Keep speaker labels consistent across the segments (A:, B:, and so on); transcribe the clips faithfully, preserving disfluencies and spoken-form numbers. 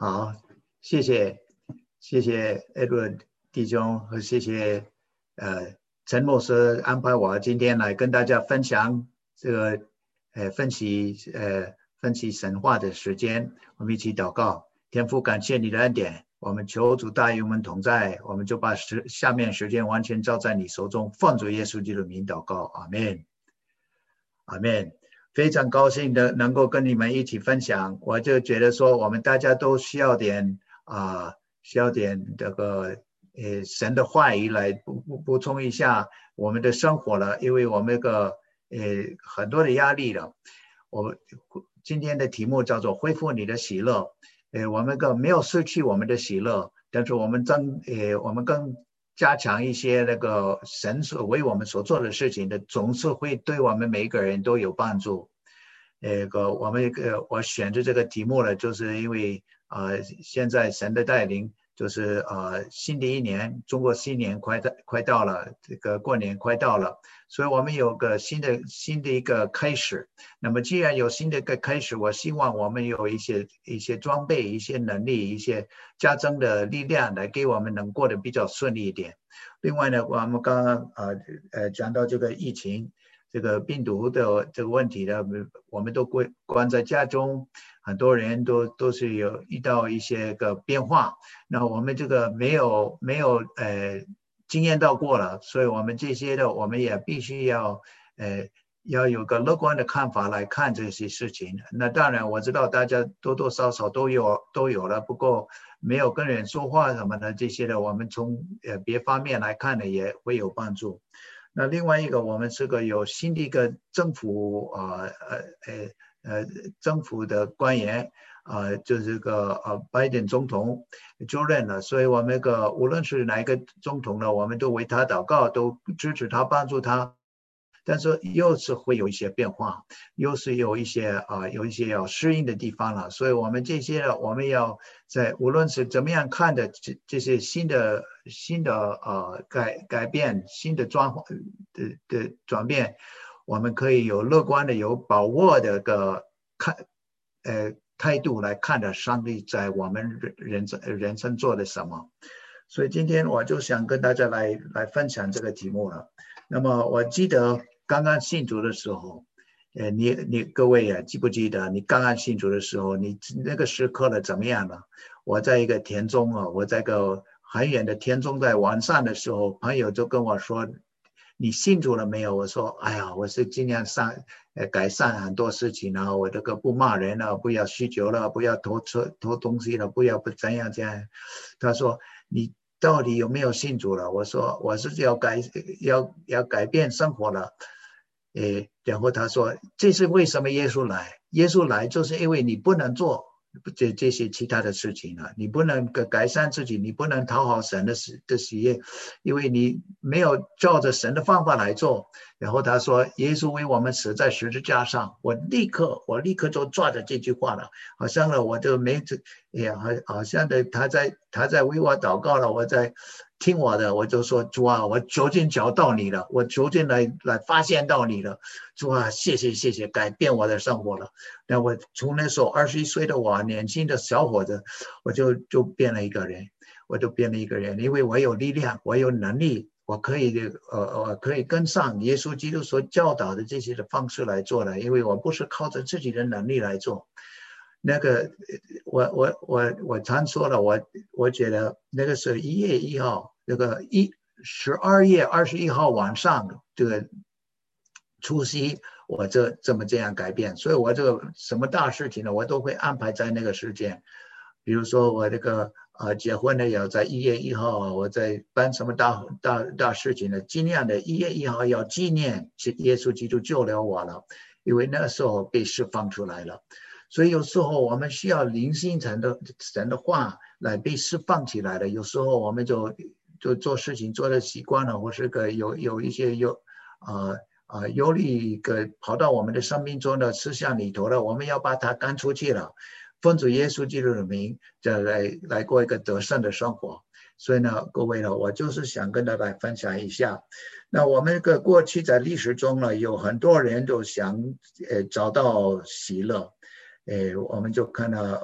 A: 好，谢谢，谢谢 Edward 弟兄和谢谢呃陈牧师安排我今天来跟大家分享这个呃分析呃分析神话的时间，我们一起祷告。天父，感谢你的恩典，我们求主大与我们同在，我们就把时下面时间完全交在你手中，奉主耶稣基督的名祷告，阿们，阿们。非常高兴的能够跟你们一起分享，我就觉得说我们大家都需要点啊、呃，需要点这个呃神的话语来补补充一下我们的生活了，因为我们这个呃很多的压力了。我们今天的题目叫做恢复你的喜乐，呃我们个没有失去我们的喜乐，但是我们增呃我们更加强一些那个神所为我们所做的事情的，总是会对我们每一个人都有帮助。那个我们呃我选择这个题目了，就是因为呃现在神的带领，就是呃新的一年，中国新年快到快到了，这个过年快到了，所以我们有个新的新的一个开始。那么既然有新的一个开始，我希望我们有一些一些装备、一些能力、一些加增的力量，来给我们能过得比较顺利一点。另外呢，我们刚刚呃呃讲到这个疫情。这个病毒的这个问题呢，我们都关关在家中，很多人都都是有遇到一些个变化。那我们这个没有没有呃经验到过了，所以我们这些的我们也必须要呃要有个乐观的看法来看这些事情。那当然我知道大家多多少少都有都有了，不过没有跟人说话什么的这些的，我们从呃别方面来看呢也会有帮助。那另外一个，我们是个有新的一个政府啊呃呃呃政府的官员啊、呃，就是个呃拜登总统就任了，所以我们个无论是哪一个总统呢，我们都为他祷告，都支持他，帮助他。但是又是会有一些变化，又是有一些啊、呃、有一些要适应的地方了，所以我们这些我们要在无论是怎么样看的这这些新的新的呃改改变新的转的的转变，我们可以有乐观的有把握的个看呃态度来看着上帝在我们人生人生做的什么。所以今天我就想跟大家来来分享这个题目了。那么我记得刚刚信主的时候，呃，你你各位啊，记不记得你刚刚信主的时候，你那个时刻了怎么样了？我在一个田中啊，我在一个很远的田中，在晚上的时候，朋友就跟我说：“你信主了没有？”我说：“哎呀，我是尽量上呃改善很多事情啊，我这个不骂人了，不要酗酒了，不要偷车偷东西了，不要不怎样这样。”他说：“你到底有没有信主了？”我说：“我是要改要要改变生活了。”诶，然后他说：“这是为什么耶稣来？耶稣来就是因为你不能做这这些其他的事情了，你不能改善自己，你不能讨好神的的喜悦，因为你没有照着神的方法来做。”然后他说：“耶稣为我们死在十字架上。”我立刻我立刻就抓着这句话了，好像呢我就没哎呀，好好像的他在他在为我祷告了，我在听我的，我就说：“主啊，我究竟找到你了，我究竟来来发现到你了，主啊，谢谢谢谢，改变我的生活了。”那我从那时候二十一岁的我，年轻的小伙子，我就就变了一个人，我就变了一个人，因为我有力量，我有能力，我可以呃我可以跟上耶稣基督所教导的这些的方式来做的，因为我不是靠着自己的能力来做。那个我我我我常说了，我我觉得那个是一月一号，那个一十二月二十一号晚上这个除夕，我这这么这样改变，所以我这个什么大事情呢，我都会安排在那个时间。比如说我这个呃结婚呢，要在一月一号，我在办什么大大大事情呢，尽量的一月一号要纪念是耶稣基督救了我了，因为那时候被释放出来了。所以有时候我们需要灵性神的神的话来被释放起来的。有时候我们就就做事情做的习惯了，或是个有有一些有呃呃忧虑个跑到我们的生命中的思想里头了，我们要把它赶出去了。奉主耶稣基督的名，再来来过一个得胜的生活。所以呢，各位呢，我就是想跟大家分享一下。那我们个过去在历史中呢，有很多人都想呃找到喜乐。诶，我们就看到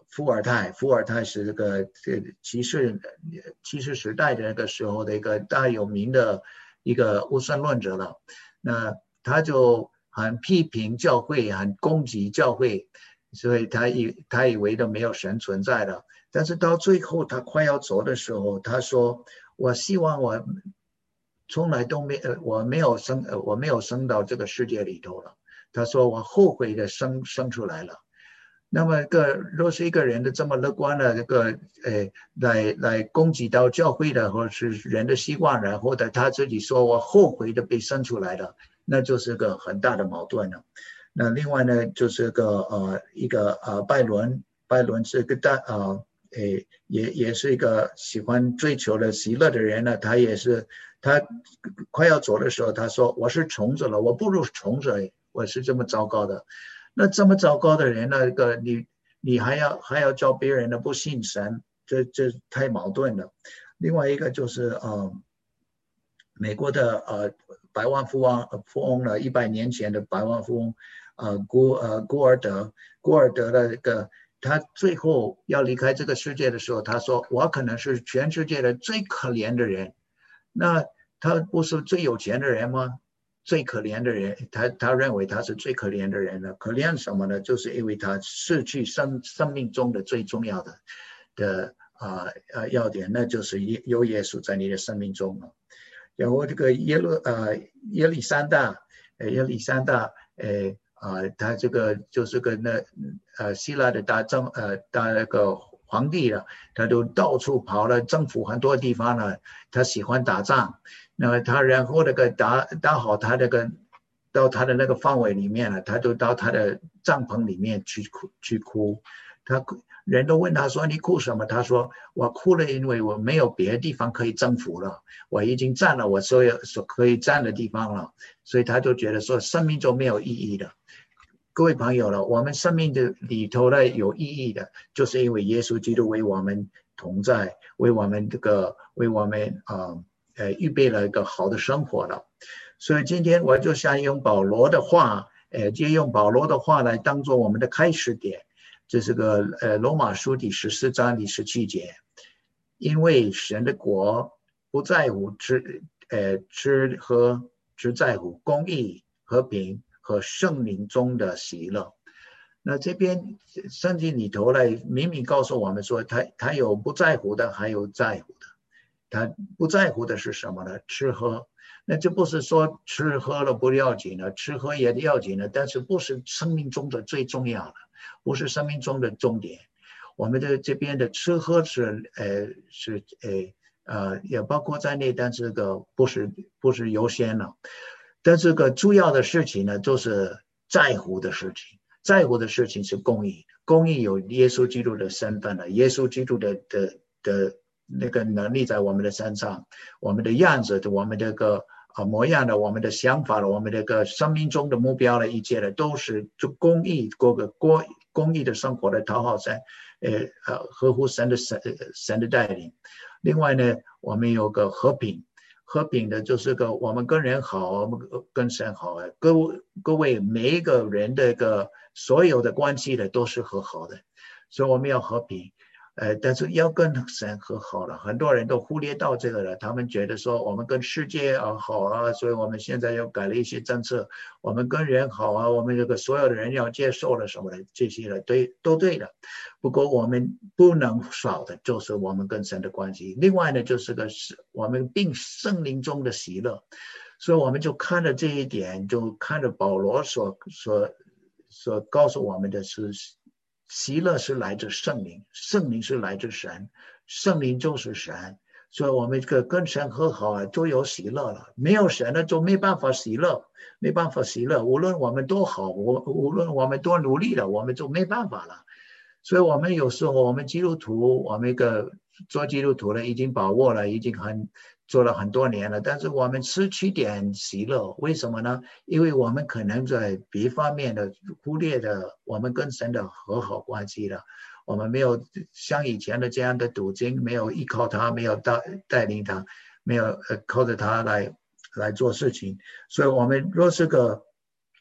A: 伏尔泰，伏尔泰是这个这骑士骑士时代的那个时候的一个大有名的一个无神论者了。那他就很批评教会，很攻击教会，所以他以他以为都没有神存在了。但是到最后他快要走的时候，他说：“我希望我从来都没呃我没有生呃我没有生到这个世界里头了。”他说：“我后悔的生生出来了。”那么个若是一个人的这么乐观的这个呃来来攻击到教会的或者是人的习惯，然后的他自己说我后悔的被生出来了，那就是个很大的矛盾了。那另外呢，就是个呃一个呃拜伦，拜伦是个大呃诶也也是一个喜欢追求的喜乐的人呢，他也是他快要走的时候，他说我是虫子了，我不如虫子，我是这么糟糕的。那这么糟糕的人，那个你你还要还要叫别人的不信神，这这太矛盾了。另外一个就是呃，美国的呃百万富翁富翁了，一百年前的百万富翁，呃古呃古尔德，古尔德的这个他最后要离开这个世界的时候，他说我可能是全世界的最可怜的人。那他不是最有钱的人吗？最可怜的人，他他认为他是最可怜的人了。可怜什么呢？就是因为他失去生生命中的最重要的的啊呃, 呃要点，那就是有耶稣在你的生命中了。然后这个耶路呃耶利山大，呃耶利山大，呃啊他这个就是个那呃希腊的大政呃大那个皇帝了，他都到处跑了，征服很多地方了，他喜欢打仗。那么他然后那个打打好他那个到他的那个范围里面了，他就到他的帐篷里面去哭去哭。他人都问他说你哭什么？他说我哭了，因为我没有别的地方可以征服了，我已经占了我所有所可以占的地方了，所以他就觉得说生命中没有意义的。各位朋友了，我们生命的里头呢有意义的，就是因为耶稣基督为我们同在，为我们这个为我们啊。呃呃，预备了一个好的生活了。所以今天我就想用保罗的话，呃，借用保罗的话来当做我们的开始点。这是个呃罗马书第十四章第十七节，因为神的国不在乎吃呃吃喝，只在乎公义、和平和圣灵中的喜乐。那这边圣经里头来明明告诉我们说，他他有不在乎的，还有在乎的。他不在乎的是什么呢？吃喝。那这不是说吃喝了不要紧了，吃喝也要紧了，但是不是生命中的最重要的，不是生命中的重点。我们的这边的吃喝是呃是呃呃也包括在内，但是个不是不是优先了。但是个主要的事情呢，就是在乎的事情，在乎的事情是公义，公义有耶稣基督的身份了，耶稣基督的的的。那个能力在我们的身上，我们的样子，我们这个啊模样的，我们的想法了，我们这个生命中的目标了，一切的都是就公益，过个公公益的生活的讨好神，呃呃合乎神的神神的带领。另外呢，我们有个和平，和平的就是个我们跟人好，我们跟神好，各各位每一个人的个所有的关系的都是和好的，所以我们要和平。呃，但是要跟神和好了，很多人都忽略到这个了。他们觉得说我们跟世界啊好啊，所以我们现在又改了一些政策，我们跟人好啊，我们这个所有的人要接受了什么的这些了，对，都对的。不过我们不能少的就是我们跟神的关系。另外呢，就是个我们并圣灵中的喜乐，所以我们就看了这一点，就看着保罗所所所告诉我们的是。喜乐是来自圣灵，圣灵是来自神，圣灵就是神，所以我们这个跟神和好啊，就有喜乐了。没有神呢，就没办法喜乐，没办法喜乐。无论我们多好，无无论我们多努力了，我们就没办法了。所以我们有时候，我们基督徒，我们一个做基督徒的已经把握了，已经很做了很多年了，但是我们失去点喜乐，为什么呢？因为我们可能在别方面的忽略的我们跟神的和好关系了，我们没有像以前的这样的读经，没有依靠他，没有带带领他，没有呃靠着他来来做事情，所以我们若是个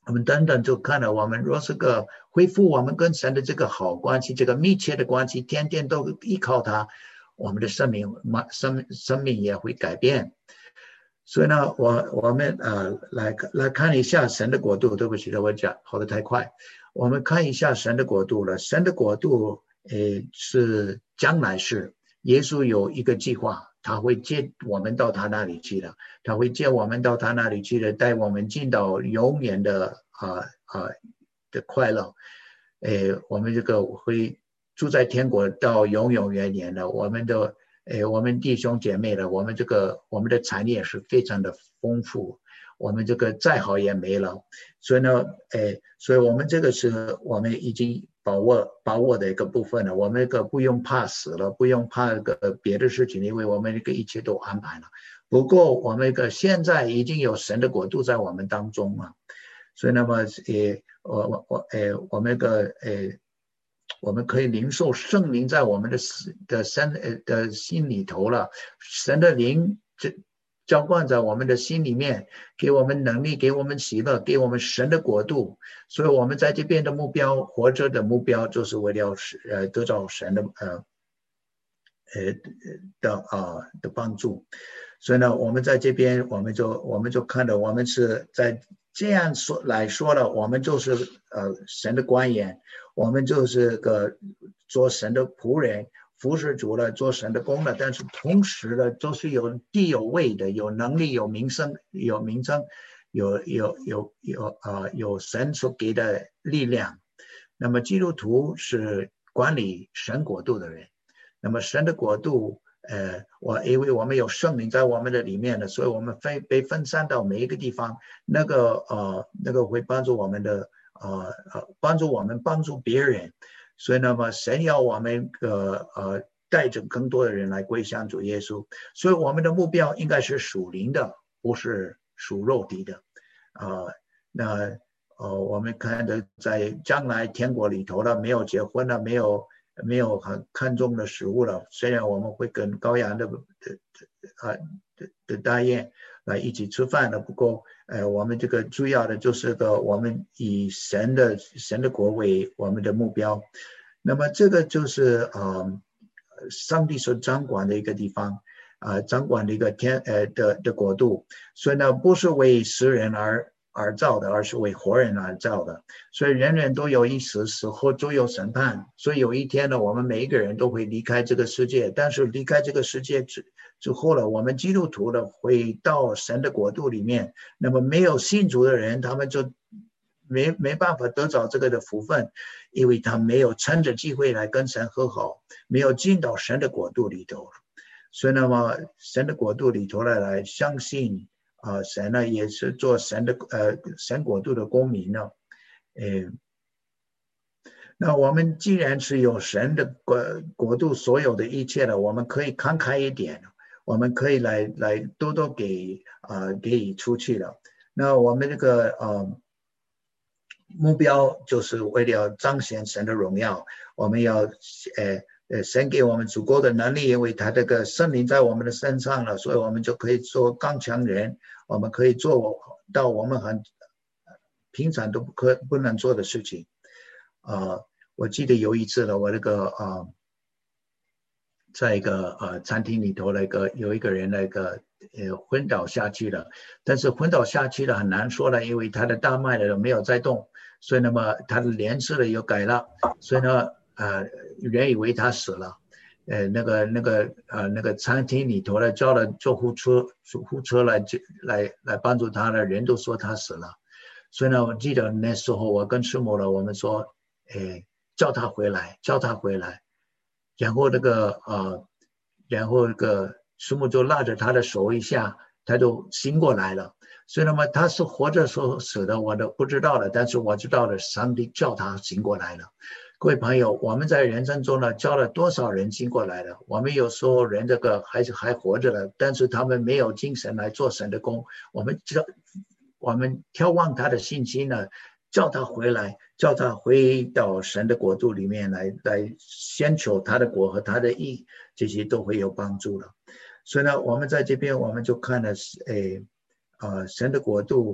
A: 我们等等就看了，我们若是个恢复我们跟神的这个好关系，这个密切的关系，天天都依靠他，我们的生命生生命也会改变。所以呢，我我们呃来来看一下神的国度。对不起，我讲跑得太快。我们看一下神的国度了。神的国度，诶，是将来是耶稣有一个计划，他会接我们到他那里去的，他会接我们到他那里去的，带我们进到永远的啊啊、呃呃、的快乐。诶，我们这个会住在天国到永永远远的，我们的。哎，我们弟兄姐妹的，我们这个我们的产业是非常的丰富，我们这个再好也没了，所以呢，哎，所以我们这个是我们已经把握把握的一个部分了，我们这个不用怕死了，不用怕个别的事情，因为我们这个一切都安排了。不过我们个现在已经有神的国度在我们当中了，所以那么，哎，我我我，哎，我们个，哎。我们可以领受圣灵在我们的的身的心里头了，神的灵浇灌在我们的心里面，给我们能力，给我们喜乐，给我们神的国度。所以我们在这边的目标，活着的目标，就是为了呃得到神的呃呃的啊、呃、的帮助。所以呢，我们在这边，我们就我们就看到，我们是在这样说来说了，我们就是呃神的官员。我们就是个做神的仆人，服侍主了，做神的工了。但是同时呢，都是有地有位的，有能力，有名声，有名声，有有有有啊、呃，有神所给的力量。那么基督徒是管理神国度的人。那么神的国度，呃，我因为我们有圣灵在我们的里面的，所以我们分被分散到每一个地方，那个呃那个会帮助我们的。呃呃，帮助我们帮助别人，所以那么神要我们呃呃带着更多的人来归向主耶稣，所以我们的目标应该是属灵的，不是属肉体的。呃，那呃我们看的在将来天国里头了，没有结婚了，没有没有很看重的食物了，虽然我们会跟羔羊的啊的的大宴来一起吃饭的，不过。呃，我们这个主要的就是个我们以神的神的国为我们的目标，那么这个就是呃上帝所掌管的一个地方啊、呃，掌管的一个天呃的的国度，所以呢不是为死人而而造的，而是为活人而造的，所以人人都有一死，死后就有审判，所以有一天呢，我们每一个人都会离开这个世界，但是离开这个世界之之后了，我们基督徒呢会到神的国度里面。那么没有信主的人，他们就没没办法得着这个的福分，因为他没有趁着机会来跟神和好，没有进到神的国度里头。所以那么神的国度里头来来相信啊、呃，神呢也是做神的呃神国度的公民呢。呃，那我们既然是有神的国国度所有的一切的，我们可以慷慨一点。我们可以来来多多给啊、呃、给出去了。那我们这个呃目标就是为了彰显神的荣耀，我们要呃呃神给我们足够的能力，因为他这个圣灵在我们的身上了，所以我们就可以做刚强人，我们可以做到我们很平常都不可不能做的事情。啊、呃，我记得有一次了，我这个啊。呃在一个呃餐厅里头，那个有一个人那个呃昏倒下去了，但是昏倒下去了很难说了，因为他的大脉呢没有在动，所以那么他的脸色呢又改了，所以呢呃人以为他死了，呃那个那个呃那个餐厅里头呢叫了救护车，救护车来来来帮助他的人都说他死了，所以呢我记得那时候我跟师母了，我们说，哎叫他回来，叫他回来。然后那个呃，然后那个师母就拉着他的手一下，他就醒过来了。所以那么他是活着说死的，我都不知道了。但是我知道了，上帝叫他醒过来了。各位朋友，我们在人生中呢，教了多少人醒过来了？我们有时候人这个还是还活着了，但是他们没有精神来做神的工。我们知道，我们眺望他的信心呢。叫他回来，叫他回到神的国度里面来，来先求他的国和他的义，这些都会有帮助的。所以呢，我们在这边我们就看了，诶，啊、呃，神的国度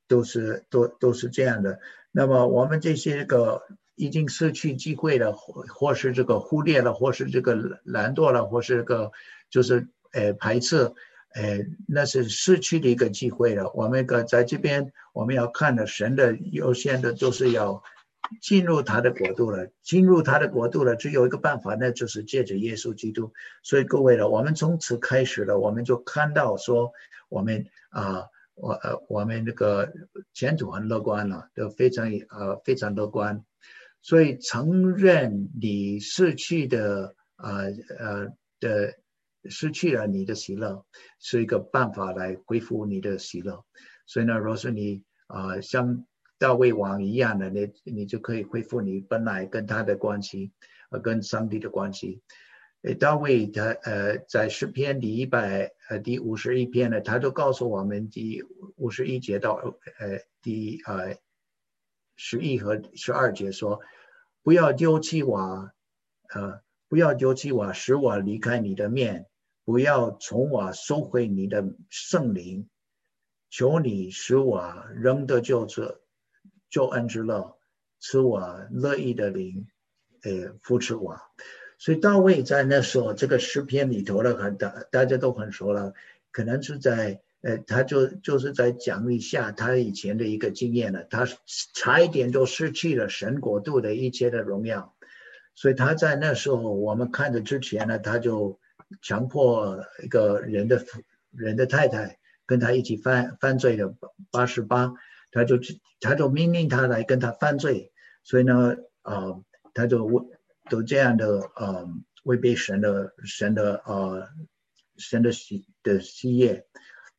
A: 都是都都是这样的。那么我们这些个已经失去机会了，或或是这个忽略了，或是这个懒惰了，或是这个就是呃排斥，呃那是失去的一个机会了。我们个在这边我们要看的神的优先的就是要进入他的国度了，进入他的国度了，只有一个办法，那就是借着耶稣基督。所以各位了，我们从此开始了，我们就看到说，我们啊，我呃，我们那个前途很乐观了，都非常呃非常乐观。所以承认你失去的呃呃的失去了你的喜乐，是一个办法来恢复你的喜乐。所以呢，若是你啊、呃、像大卫王一样的，你你就可以恢复你本来跟他的关系，呃，跟上帝的关系。大卫他呃在诗篇第一百呃第五十一篇呢，他就告诉我们第五十一节到呃第呃十一和十二节说，不要丢弃我，呃不要丢弃我，使我离开你的面，不要从我收回你的圣灵，求你使我仍得救者救恩之乐，赐我乐意的灵，呃扶持我。所以大卫在那时候这个诗篇里头了，大大家都很熟了，可能是在呃，他就就是在讲一下他以前的一个经验了，他差一点就失去了神国度的一切的荣耀，所以他在那时候我们看着之前呢，他就强迫一个人的人的太太跟他一起犯犯罪的八十八，他就他就命令他来跟他犯罪，所以呢，呃，他就都这样的呃违背神的神的呃神的喜的喜悦，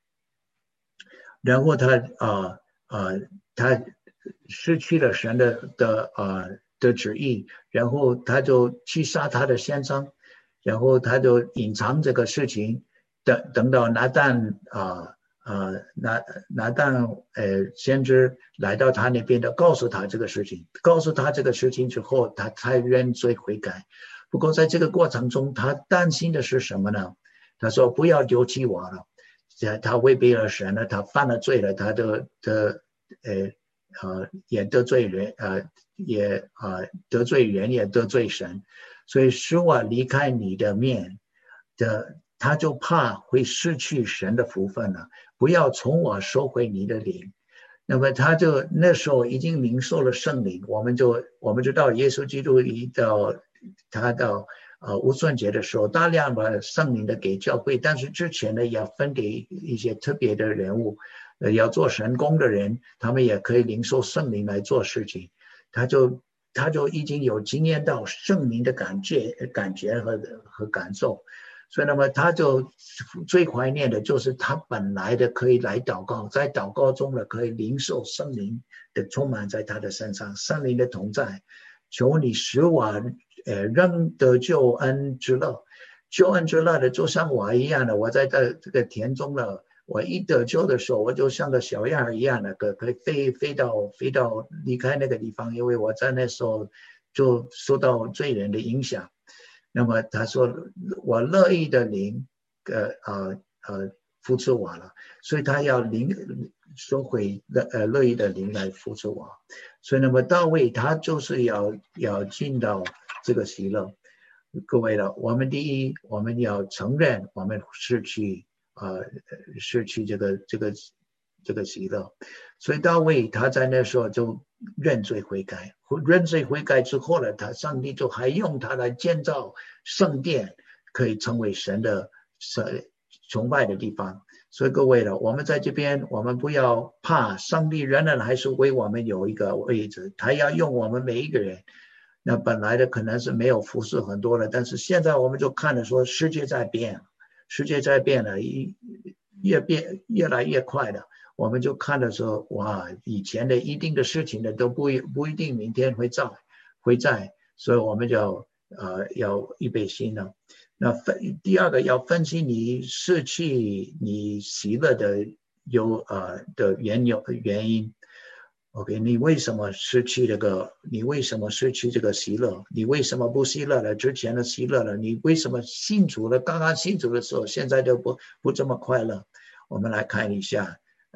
A: 然后他呃呃他失去了神的的呃的旨意，然后他就去杀他的先生，然后他就隐藏这个事情，等等到拿旦啊呃拿拿旦呃先知来到他那边的，告诉他这个事情，告诉他这个事情之后，他才认罪悔改。不过在这个过程中，他担心的是什么呢？他说不要丢弃我了，他违背了神了，他犯了罪了，他的的呃呃也得罪人，呃也呃得罪人也得罪神，所以使我离开你的面的，他就怕会失去神的福分了，不要从我收回你的灵。那么他就那时候已经领受了圣灵，我们就我们知道耶稣基督一到他到呃无顺节的时候，大量把圣灵的给教会，但是之前呢也要分给一些特别的人物，呃要做神工的人，他们也可以领受圣灵来做事情。他就他就已经有经验到圣灵的感觉感觉和和感受。所以那么他就最怀念的就是他本来的可以来祷告，在祷告中呢可以领受圣灵的充满在他的身上，圣灵的同在，求你使我呃仍得救恩之乐。救恩之乐的就像我一样的，我在这这个田中了，我一得救的时候，我就像个小鸭儿一样的，可可以飞飞到飞到离开那个地方，因为我在那时候就受到罪人的影响。那么他说我乐意的灵呃呃呃扶持我了，所以他要灵收回呃乐意的灵来扶持我。所以那么大卫他就是要要进到这个喜乐。各位了，我们第一我们要承认我们失去呃失去这个这个这个喜乐，所以大卫他在那时候就认罪悔改，认罪悔改之后呢，他上帝就还用他来建造圣殿，可以成为神的崇拜的地方。所以各位了，我们在这边我们不要怕，上帝仍然还是为我们有一个位置，他要用我们每一个人。那本来的可能是没有服侍很多了，但是现在我们就看着说世界在变，世界在变了，越变越来越快了。我们就看的时候，哇，以前的一定的事情呢都不不一定明天会在会在，所以我们就呃要预备心了。那分第二个要分析你失去你喜乐的有呃的原有原因。OK， 你为什么失去这个？你为什么失去这个喜乐？你为什么不喜乐了？之前的喜乐了？你为什么信主了？刚刚信主的时候，现在就不不这么快乐？我们来看一下，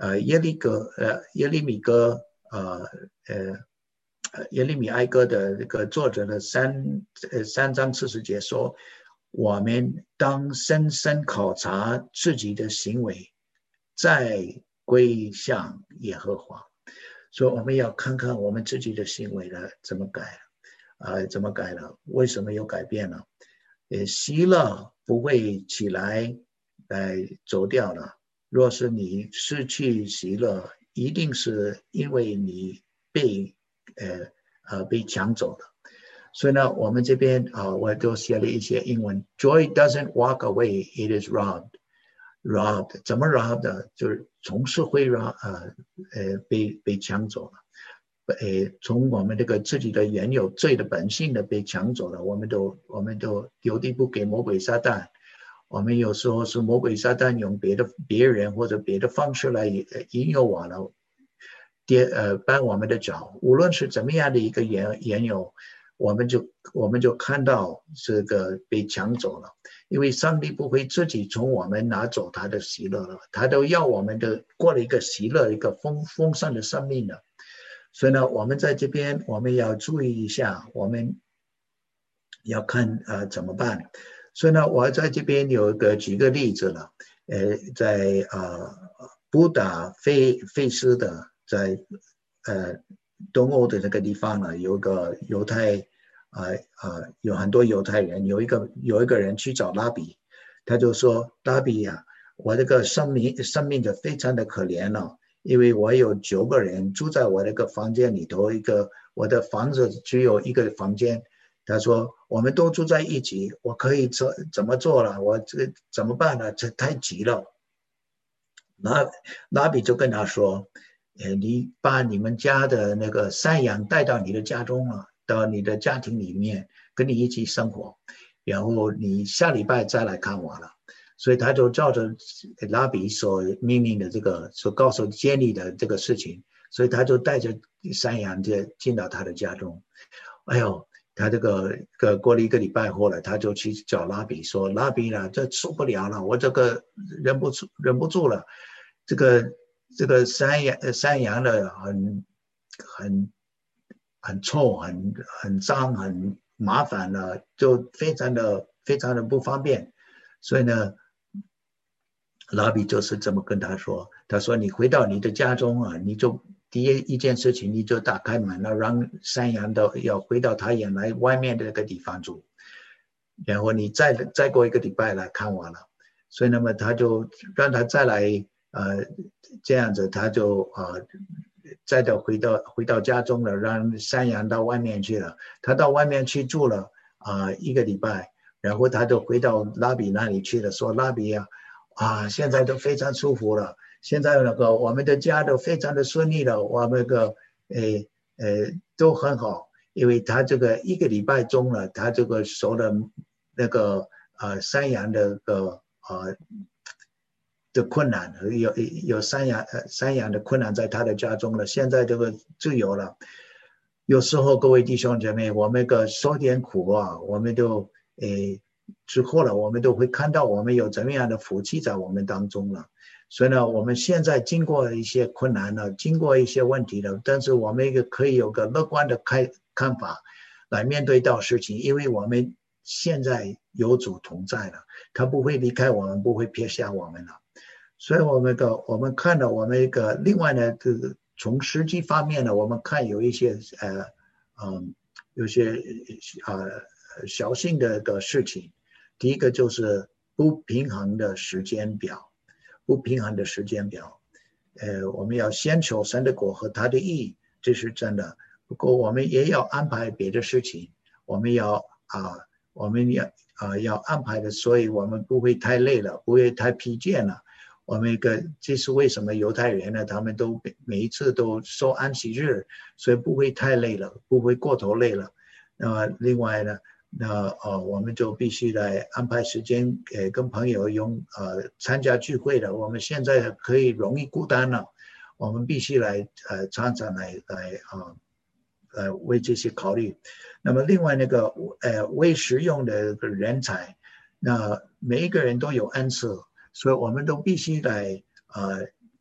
A: 呃耶利哥呃耶利米哥呃呃耶利米哀歌的这个作者的三呃三章四十节说，我们当深深考察自己的行为，再归向耶和华。所以我们要看看我们自己的行为了怎么改啊、呃？怎么改了？为什么有改变了？呃，喜乐不会起来来走掉了。若是你失去喜乐，一定是因为你被呃呃被抢走了。所以呢，我们这边啊、呃，我都写了一些英文。Joy doesn't walk away; it is robbed. Robbed 怎么 rob 的？就是总是会让呃呃被被抢走了。呃，从我们这个自己的原有罪的本性的被抢走了，我们都我们都丢地不给魔鬼撒旦。我们有时候是魔鬼撒旦用别的别人或者别的方式来引诱我了，跌呃绊我们的脚。无论是怎么样的一个缘缘由，我们就我们就看到这个被抢走了。因为上帝不会自己从我们拿走他的喜乐了，他都要我们的过了一个喜乐一个丰丰盛的生命了。所以呢，我们在这边我们要注意一下，我们要看呃怎么办。所以呢，我在这边有个几个例子了，呃，在呃布达菲菲斯的，在呃东欧的这个地方呢，有个犹太啊啊、呃呃、有很多犹太人，有一个有一个人去找拉比，他就说拉比呀、啊，我这个生命生命的非常的可怜了。因为我有九个人住在我那个房间里头，一个我的房子只有一个房间。他说我们都住在一起，我可以做怎么做了？我这个怎么办呢？这太急了。拉拉比就跟他说，呃，你把你们家的那个山羊带到你的家中了，到你的家庭里面跟你一起生活，然后你下礼拜再来看我了。所以他就照着拉比所命令的这个所告诉建立的这个事情，所以他就带着山羊就进到他的家中。哎呦，他这个个过了一个礼拜后了，他就去找拉比说：“拉比呢，这受不了了，我这个忍不住忍不住了，这个这个山羊山羊的很很很臭，很很脏，很麻烦了，就非常的非常的不方便。所以呢。”拉比就是这么跟他说，他说你回到你的家中啊，你就第一一件事情，你就打开门了，让山羊的要回到他原来外面的那个地方住，然后你再再过一个礼拜来看我了。所以那么他就让他再来呃这样子，他就呃再的回到回到家中了，让山羊到外面去了。他到外面去住了啊、呃、一个礼拜，然后他就回到拉比那里去了，说拉比啊。啊，现在都非常舒服了。现在那个我们的家都非常的顺利了，我们那个诶诶都很好，因为他这个一个礼拜中了，他这个受了那个呃山羊的个呃的困难，有有山羊呃山羊的困难在他的家中了，现在这个自由了。有时候各位弟兄姐妹，我们个受点苦啊，我们都诶。之后了，我们都会看到我们有怎么样的福气在我们当中了。所以呢，我们现在经过一些困难了，经过一些问题了，但是我们也可以有个乐观的看看法来面对到事情，因为我们现在有主同在了，他不会离开我们，不会撇下我们了。所以我们个我们看到我们一个另外呢，这个从实际方面呢，我们看有一些呃嗯有些呃小心的的事情。第一个就是不平衡的时间表，不平衡的时间表。呃，我们要先求神的国和他的义，这是真的。不过我们也要安排别的事情，我们要啊，我们要啊要安排的，所以我们不会太累了，不会太疲倦了。我们一个这是为什么犹太人呢？他们都每一次都受安息日，所以不会太累了，不会过头累了。那么另外呢？那呃，我们就必须来安排时间，呃，跟朋友用呃参加聚会的。我们现在可以容易孤单了，我们必须来呃常常来来啊，呃为这些考虑。那么另外那个呃为实用的人才，那每一个人都有恩赐，所以我们都必须来呃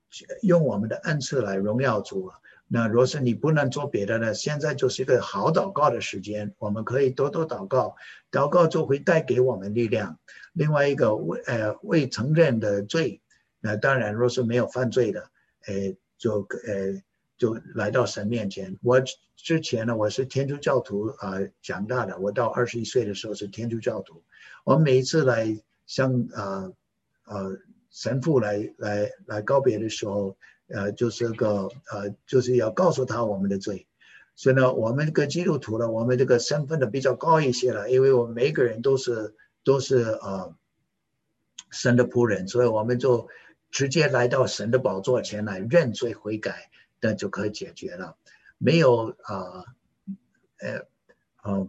A: 用我们的恩赐来荣耀主。那若是你不能做别的呢，现在就是一个好祷告的时间，我们可以多多祷告，祷告就会带给我们力量。另外一个未呃未承认的罪，那当然若是没有犯罪的，呃就呃就来到神面前。我之前呢，我是天主教徒啊、呃、长大的，我到二十一岁的时候是天主教徒，我每一次来向呃呃神父来来来告别的时候。呃，就是个呃，就是要告诉他我们的罪，所以呢，我们这个基督徒呢，我们这个身份呢比较高一些了，因为我们每一个人都是都是呃神的仆人，所以我们就直接来到神的宝座前来认罪悔改，那就可以解决了，没有啊呃呃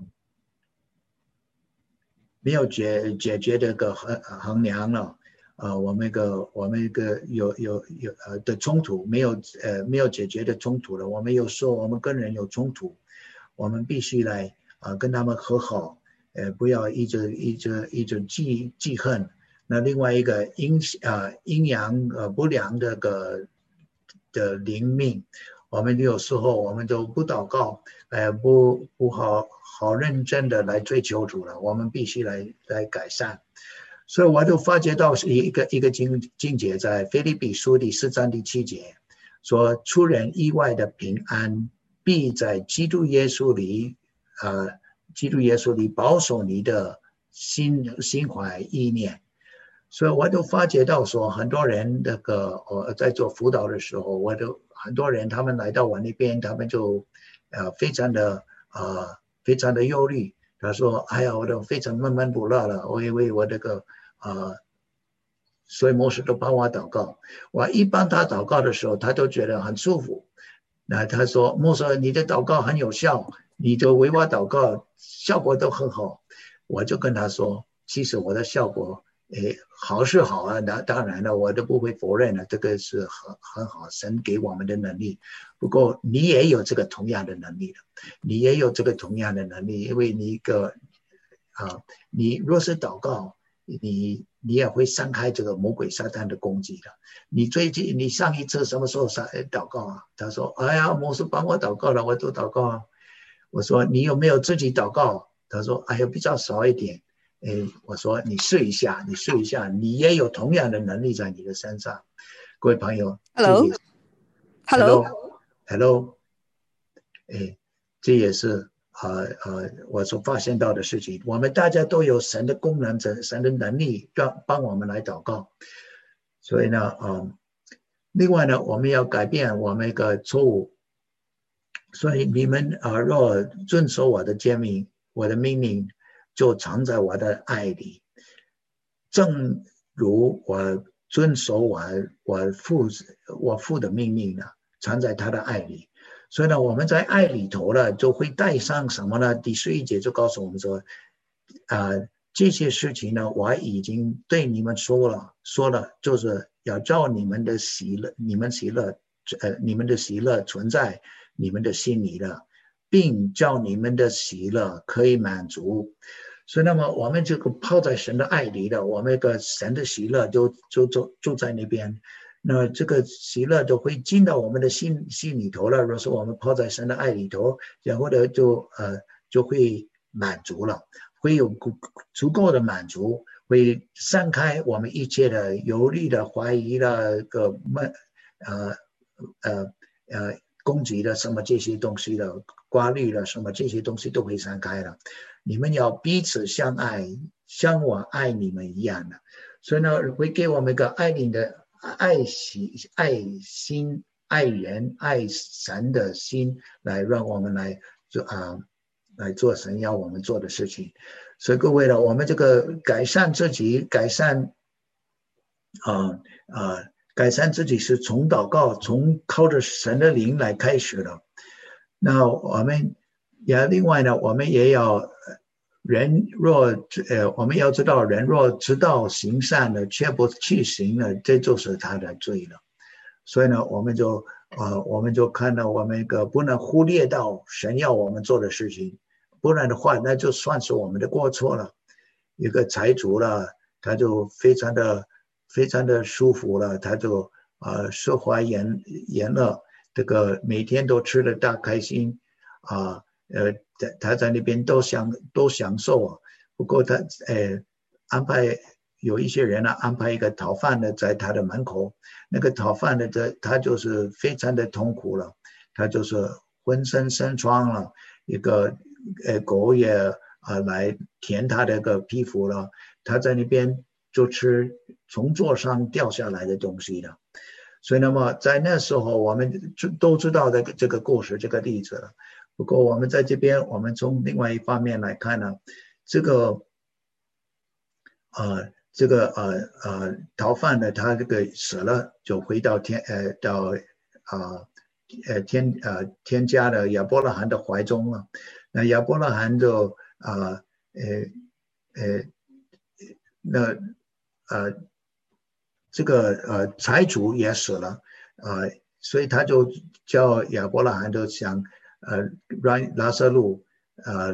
A: 没有解解决这个衡衡量了。呃，我们一个我们一个有有有呃的冲突没有呃没有解决的冲突了。我们有时候我们跟人有冲突，我们必须来啊、呃、跟他们和好，呃不要一直一直一直记记恨。那另外一个阴啊阴阳呃不良的个的灵命，我们有时候我们都不祷告，呃不不好好认真的来追求主了，我们必须来来改善。所以我就发觉到是一个一个经经节，在腓立比书第四章第七节说，出人意外的平安必在基督耶稣里呃基督耶稣里保守你的心心怀意念。所以我就发觉到说，很多人那个我在做辅导的时候，我都很多人他们来到我那边，他们就呃非常的呃非常的忧虑。他说：“哎呀，我都非常闷闷不乐了，我因为我这个呃，所以牧师都帮我祷告。我一帮他祷告的时候，他都觉得很舒服。那他说，牧师，你的祷告很有效，你的为我祷告效果都很好。我就跟他说，其实我的效果，诶，好是好啊，那当然了，我都不会否认了，这个是很很好，神给我们的能力。不过你也有这个同样的能力的，你也有这个同样的能力，因为你一个啊，你若是祷告。”你你也会散开这个魔鬼撒旦的攻击的。你最近你上一次什么时候祷告啊？他说：“哎呀，牧师帮我祷告了，我都祷告啊。”我说：“你有没有自己祷告？”他说：“哎呀，比较少一点。”哎，我说：“你试一下，你试一下，你也有同样的能力在你的身上。”各位朋友
B: ，Hello，Hello，
A: Hello， 哎，这也是。呃呃，我所发现到的事情，我们大家都有神的功能，神的能力，让帮我们来祷告。所以呢，嗯，另外呢，我们要改变我们一个错误。所以你们啊、呃，若遵守我的诫命，我的命令，就藏在我的爱里，正如我遵守我我父我父的命令呢，藏在他的爱里。所以呢，我们在爱里头呢，就会带上什么呢？第十一节就告诉我们说，啊、呃，这些事情呢，我已经对你们说了，说了，就是要叫你们的喜乐，你们喜乐，呃，你们的喜乐存在你们的心里了，并叫你们的喜乐可以满足。所以，那么我们这个泡在神的爱里的，我们个神的喜乐就就就就在那边。那这个喜乐都会进到我们的心心里头了。若是我们泡在神的爱里头，然后呢，就呃就会满足了，会有足够的满足，会散开我们一切的忧虑的、怀疑的、个闷呃呃呃攻击的什么这些东西的、挂虑的什么这些东西都会散开了。你们要彼此相爱，像我爱你们一样的。所以呢，会给我们一个爱你的。爱惜爱心爱人爱神的心，来让我们来做啊、呃，来做神要我们做的事情。所以各位呢，我们这个改善自己，改善啊啊、呃呃，改善自己是从祷告，从靠着神的灵来开始的。那我们也另外呢，我们也要。人若呃，我们要知道，人若知道行善的，却不去行了，这就是他的罪了。所以呢，我们就呃，我们就看到我们一个不能忽略到神要我们做的事情，不然的话，那就算是我们的过错了。一个财主了，他就非常的非常的舒服了，他就啊奢华言言乐，这个每天都吃得大开心啊，呃他在那边都享都享受啊。不过他呃安排有一些人呢、啊、安排一个讨饭的在他的门口，那个讨饭的这他就是非常的痛苦了，他就是浑身生疮了，一个呃狗也啊、呃、来舔他的个皮肤了，他在那边就吃从座上掉下来的东西了。所以那么在那时候我们都知道的这个故事这个例子了。不过我们在这边我们从另外一方面来看呢，这个呃这个呃呃逃犯呢他这个死了就回到天呃到啊 呃, 呃天呃天家的亚伯拉罕的怀中了。那亚伯拉罕就啊 呃, 呃呃那呃这个呃财主也死了，呃，所以他就叫亚伯拉罕就想呃让拉撒路呃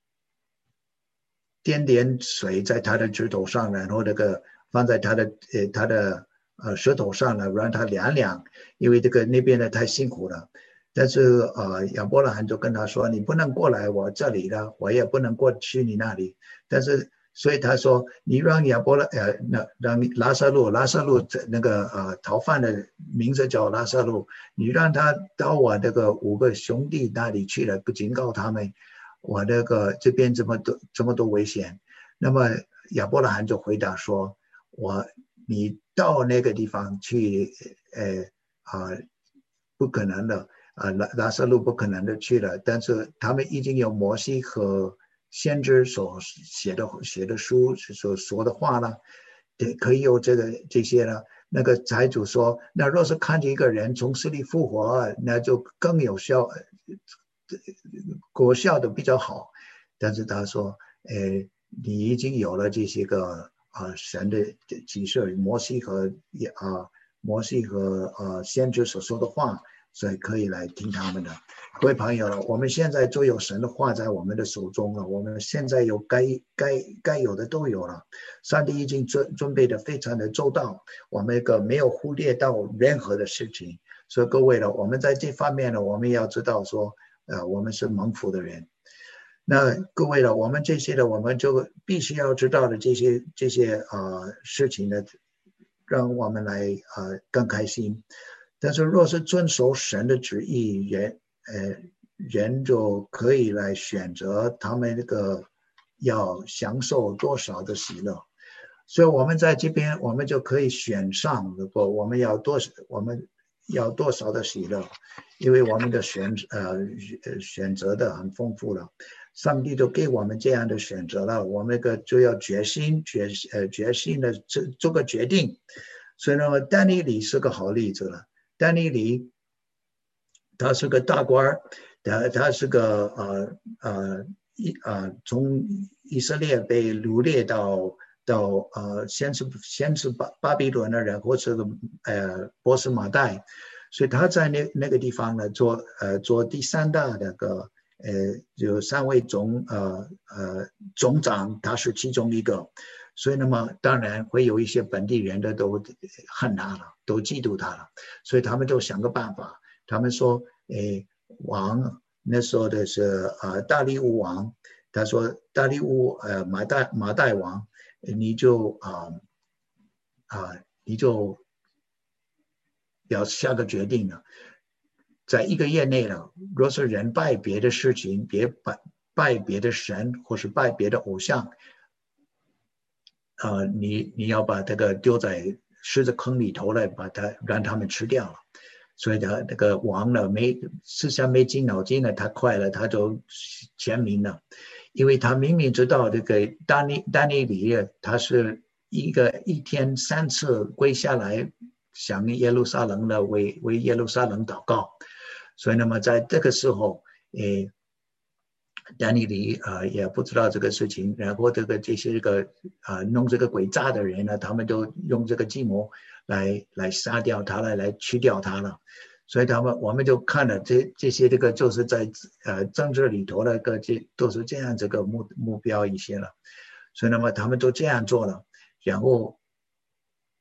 A: 点点水在他的指头上，然后那个放在他的呃他的呃舌头上呢，让他凉凉，因为这个那边的太辛苦了。但是呃亚伯拉罕就跟他说，你不能过来我这里了，我也不能过去你那里。但是所以他说，你让亚伯拉呃那让拉撒路拉撒路那个呃逃犯的名字叫拉撒路，你让他到我这个五个兄弟那里去了，不警告他们。我那个这边这么多这么多危险，那么亚伯拉罕就回答说：“我你到那个地方去，呃啊、呃、不可能的啊，拉拉撒路不可能的去了。但是他们已经有摩西和先知所写的写的书所说的话了，对，可以有这个这些了。那个财主说，那若是看见一个人从死里复活，那就更有效。”国效的比较好，但是他说，呃，你已经有了这些个啊、呃、神的启示，摩西和啊、呃、摩西和呃先知所说的话，所以可以来听他们的。各位朋友，我们现在就有神的话在我们的手中了，我们现在有该该该有的都有了，上帝已经准准备的非常的周到，我们个没有忽略到任何的事情。所以各位呢，我们在这方面呢，我们要知道说。呃，我们是蒙福的人。那各位呢，我们这些的，我们就必须要知道的这些这些啊、呃、事情呢，让我们来啊、呃、更开心。但是若是遵守神的旨意，人呃人就可以来选择他们那个要享受多少的喜乐。所以我们在这边，我们就可以选上，如果我们要多我们要多少的喜乐。因为我们的选呃选择的很丰富了，上帝都给我们这样的选择了，我们个就要决心决呃决心的做做个决定。所以呢，但以理是个好例子了。但以理他是个大官，他他是个呃呃一呃从以色列被掳掠到到呃先是先是巴巴比伦的人，或是个呃波斯马代。所以他在那那个地方呢，做呃做第三大的个呃有三位总呃呃总长，他是其中一个。所以那么当然会有一些本地人的都恨他了，都嫉妒他了，所以他们就想个办法，他们说，诶，王那时候的是呃大利乌王，他说大利乌呃马代马代王，你就啊啊、呃呃、你就。要下个决定了，在一个月内了，若是人拜别的事情，别拜拜别的神，或是拜别的偶像，呃，你你要把这个丢在狮子坑里头来，把它让他们吃掉了。所以他那个王呢，没思想没经脑筋了，他快了，他就签名了，因为他明明知道这个丹尼丹尼里他是一个一天三次跪下来向耶路撒冷的为为耶路撒冷祷告，所以那么在这个时候，诶。丹尼里啊、呃、也不知道这个事情，然后这个这些个啊、呃、弄这个诡诈的人呢，他们都用这个计谋来来杀掉他了，来去掉他了。所以他们我们就看了这这些这个就是在呃政治里头的个这都是这样这个目目标一些了。所以那么他们都这样做了，然后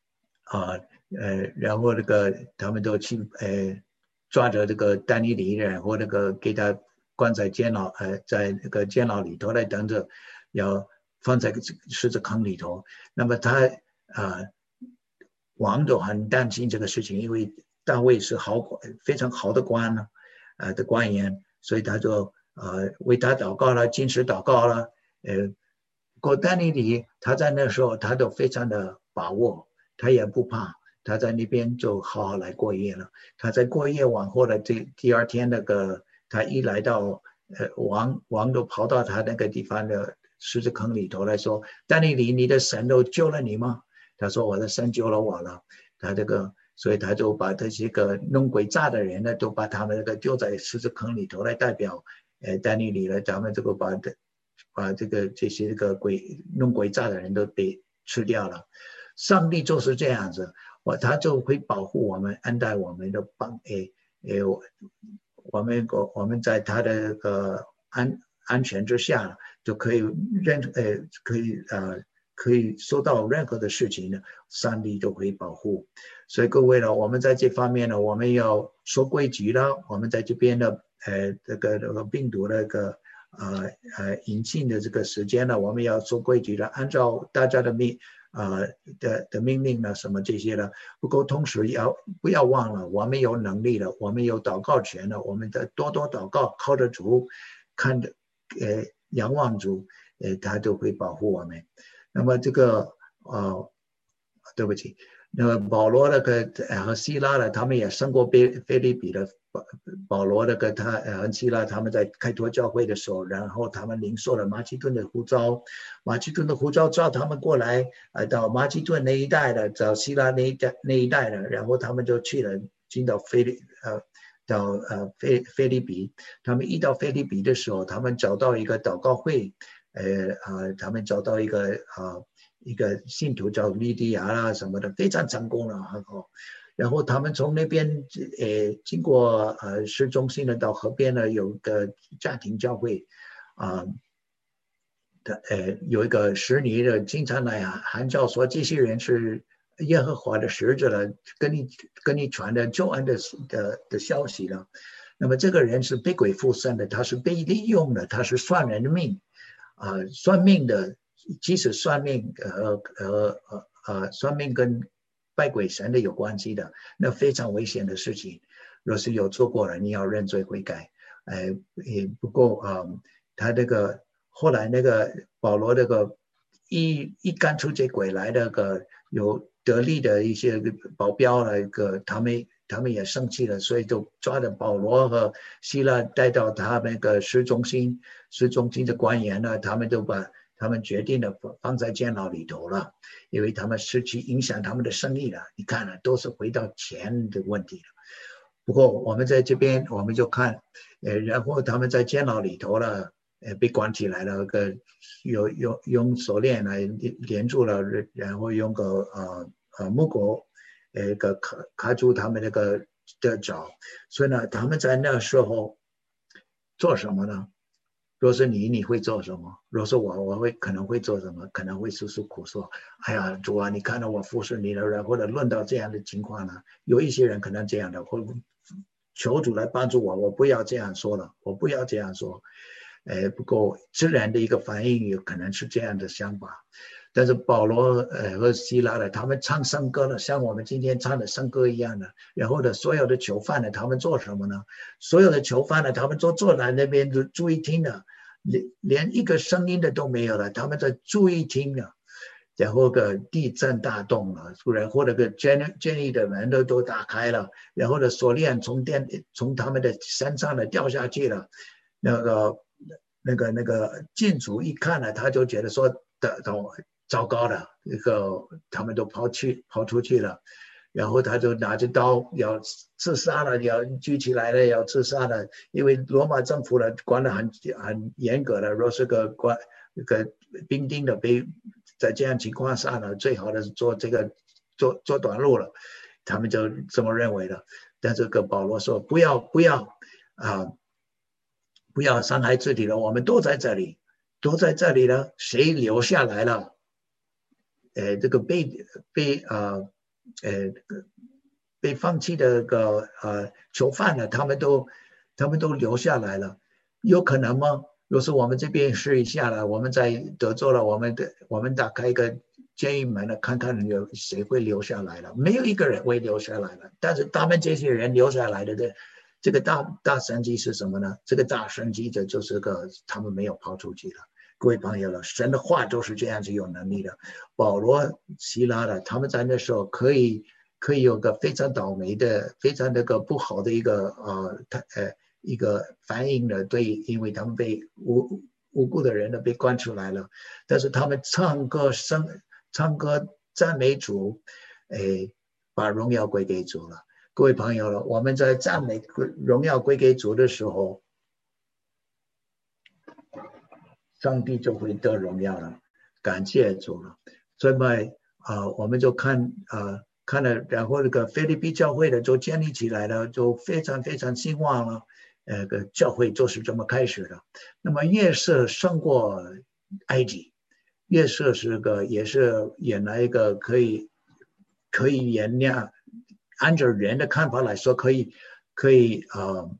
A: 啊呃，然后那个他们都去呃抓着这个丹尼里，然后那个给他关在监牢，呃，在那个监牢里头来等着，要放在狮子坑里头。那么他啊、呃，王都很担心这个事情，因为大卫是好非常好的官呢，呃的官员，所以他就呃为他祷告了，禁食祷告了，呃，过丹尼里他在那时候他都非常的把握，他也不怕。他在那边就好好来过夜了。他在过夜往后的第第二天，那个他一来到，呃，王王都跑到他那个地方的狮子坑里头来说：“丹尼里，你的神都救了你吗？”他说：“我的神救了我了。”他这个，所以他就把这些个弄鬼诈的人呢，都把他们那个丢在狮子坑里头来代表，呃，丹尼里了，咱们这个把把这个这些个鬼弄鬼诈的人都被吃掉了。上帝就是这样子。我他就会保护我们，恩待我们的帮诶诶，我们我们在他的那个安安全之下，就可以任呃可以呃可以收到任何的事情呢，上帝就可以保护。所以各位呢，我们在这方面呢，我们要守规矩了。我们在这边的呃这个这个病毒的这个呃呃引进的这个时间呢，我们要守规矩了，按照大家的命。呃的的命令呢，什么这些呢？不过同时要不要忘了，我们有能力了，我们有祷告权了，我们的多多祷告，靠着主，看着呃仰望主，呃他就会保护我们。那么这个呃，对不起，那么保罗那个和希拉呢，他们也胜过腓腓立比的。保罗那个他和希拉他们在开拓教会的时候，然后他们领受了马其顿的呼召，马其顿的呼召召他们过来，呃，到马其顿那一带的，到希拉那一带那一带的，然后他们就去了，进到腓利呃到呃腓腓立比。他们一到腓立比的时候，他们找到一个祷告会，呃呃，他们找到一个呃一个信徒叫利迪亚啦什么的，非常成功了，很好。然后他们从那边呃经过呃市中心的到河边呢，有个家庭教会啊，呃, 呃有一个使女的经常来喊叫说这些人是耶和华的使者了，跟你跟你传的救恩的的的消息了。那么这个人是被鬼附身的，他是被利用的，他是算人的命啊、呃，算命的，即使算命呃呃呃呃算命跟拜鬼神的有关系的，那非常危险的事情。若是有做过了，你要认罪悔改。呃，也不够啊、呃，他这个后来那个保罗那个一一赶出这鬼来那个有得力的一些保镖那个他们他们也生气了，所以就抓着保罗和希拉带到他那个市中心，市中心的官员呢，他们就把他们决定的放在监牢里头了，因为他们失去影响他们的生意了。你看了，都是回到钱的问题了。不过我们在这边，我们就看，呃，然后他们在监牢里头了，呃，被关起来了，个有用用锁链来连住了，然后用个呃呃木狗，呃个卡卡住他们那个的脚。所以呢，他们在那时候做什么呢？若是你，你会做什么？若是我，我会可能会做什么？可能会诉诉苦说：“哎呀，主啊，你看到我服侍你了，然后呢，论到这样的情况呢，有一些人可能这样的，会求主来帮助我，我不要这样说了，我不要这样说。”呃，不过自然的一个反应有可能是这样的想法。但是保罗呃和希拉的他们唱圣歌了，像我们今天唱的圣歌一样的。然后呢，所有的囚犯呢，他们做什么呢？所有的囚犯呢，他们都坐在那边注意听的，连连一个声音的都没有了，他们在注意听的。然后个地震大动了，然后那个监监狱的门都都打开了，然后的锁链从电从他们的身上呢掉下去了。那个那个那个禁主一看了，他就觉得说的都糟糕了，那个他们都跑去跑出去了，然后他就拿着刀要自杀了，要举起来了要自杀了，因为罗马政府呢管得很很严格的，若是个关个兵丁的被在这样情况下呢，最好的是做这个做做短路了，他们就这么认为了。但这个保罗说不要不要啊、呃，不要伤害自己了，我们都在这里，都在这里了，谁留下来了？呃，这个被被啊、呃、 呃被放弃的个呃囚犯呢，他们都他们都留下来了，有可能吗？若是我们这边试一下了，我们在德州了，我们的我们打开一个监狱门了，看看有谁会留下来了，没有一个人会留下来了。但是他们这些人留下来的的这个大大神迹是什么呢？这个大神迹的就是个他们没有跑出去了。各位朋友了，神的话都是这样子有能力的。保罗、希拉的，他们在那时候可以可以有个非常倒霉的、非常那个不好的一个呃呃一个反应的，对，因为他们被无无辜的人呢被关出来了，但是他们唱歌声唱歌赞美主，哎，把荣耀归给主了。各位朋友了，我们在赞美荣耀归给主的时候，上帝就会得荣耀了，感谢主了。所以嘛，啊、呃，我们就看啊、呃、看了，然后那个菲律宾教会的就建立起来了，就非常非常兴旺了。呃，个教会就是这么开始的。那么约瑟胜过埃及，约瑟是个也是演了一个可以可以原谅，按照人的看法来说，可以可以啊、呃、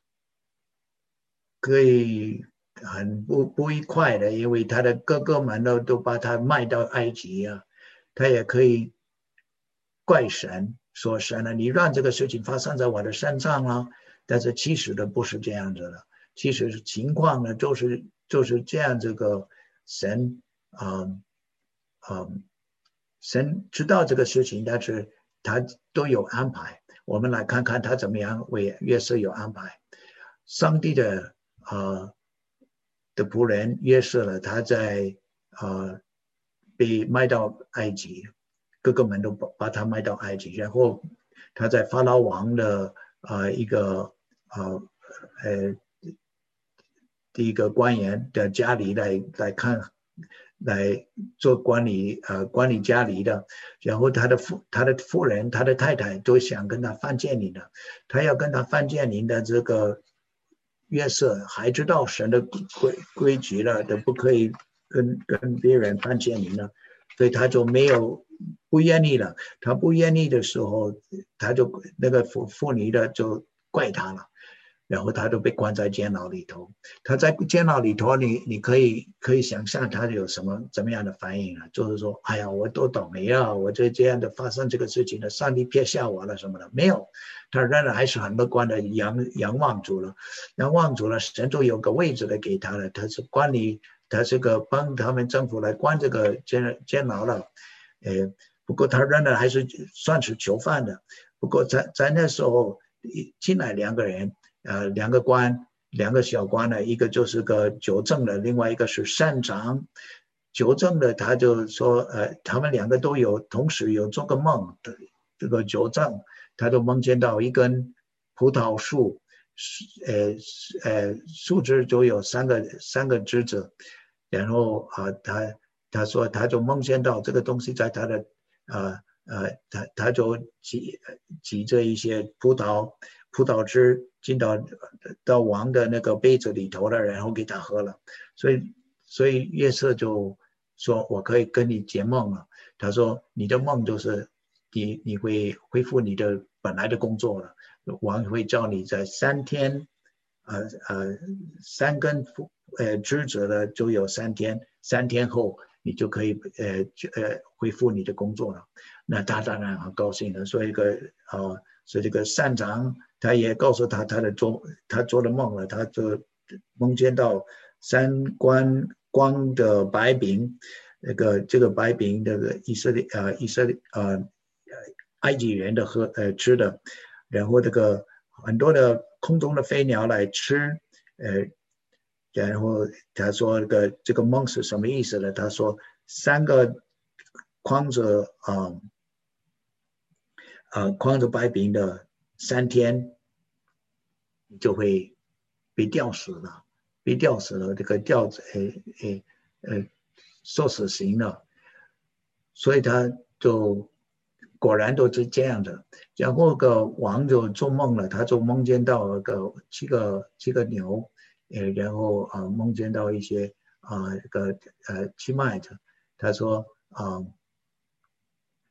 A: 可以。很不不愉快的，因为他的哥哥们都都把他卖到埃及啊，他也可以怪神，说神啊，你让这个事情发生在我的身上啊，但是其实的不是这样子的，其实情况呢就是就是这样，这个神啊啊、呃呃，神知道这个事情，但是他都有安排。我们来看看他怎么样为约瑟有安排。上帝的啊。呃的仆人约瑟了，他在呃被卖到埃及，哥哥们都把他卖到埃及，然后他在法老王的呃一个呃呃第一个官员的家里来来看，来做管理呃管理家里的，然后他的夫他的夫人他的太太都想跟他犯奸淫的，他要跟他犯奸淫的这个。约瑟还知道神的规规矩了，都不可以跟跟别人犯奸淫了，所以他就没有不愿意了。他不愿意的时候，他就那个妇妇女的就怪他了，然后他就被关在监牢里头。他在监牢里头，你你可以可以想象他有什么怎么样的反应啊？就是说，哎呀，我多倒霉啊！我这这样的发生这个事情了，上帝撇下我了什么的，没有。他仍然还是很乐观的仰仰望主了，仰望主了，神就有个位置的给他了，他是管理，他是个帮他们政府来管这个监监牢了，呃，不过他仍然还是算是囚犯的，不过在在那时候进来两个人，呃，两个官，两个小官呢，一个就是个纠正的，另外一个是善长。纠正的他就说，呃，他们两个都有同时有做个梦，这个纠正。他就梦见到一根葡萄树，呃呃，树枝就有三个三个枝子，然后啊、呃，他他说他就梦见到这个东西在他的呃呃，他他就挤挤着一些葡萄葡萄汁进到到王的那个杯子里头了，然后给他喝了，所以所以约瑟就说我可以跟你解梦了。他说你的梦就是你你会恢复你的本来的工作了，王会叫你在三天，呃呃，三根呃枝子呢就有三天，三天后你就可以呃呃恢复你的工作了。那他当然很高兴了，所以个呃，所以这个善长他也告诉他他的做他做的梦了，他就梦见到三光光的白饼。那个这个白饼的以色列呃以色列呃埃及人的喝呃吃的，然后这个很多的空中的飞鸟来吃，呃，然后他说这个这个梦是什么意思呢？他说三个框着啊啊框着白饼的三天，你就会被吊死了，被吊死了，这个吊子呃呃呃受死刑了。所以他就果然都是这样的。然后个王就做梦了，他就梦见到个七个七个牛，呃，然后啊、呃、梦见到一些啊、呃、个呃七麦子，他说啊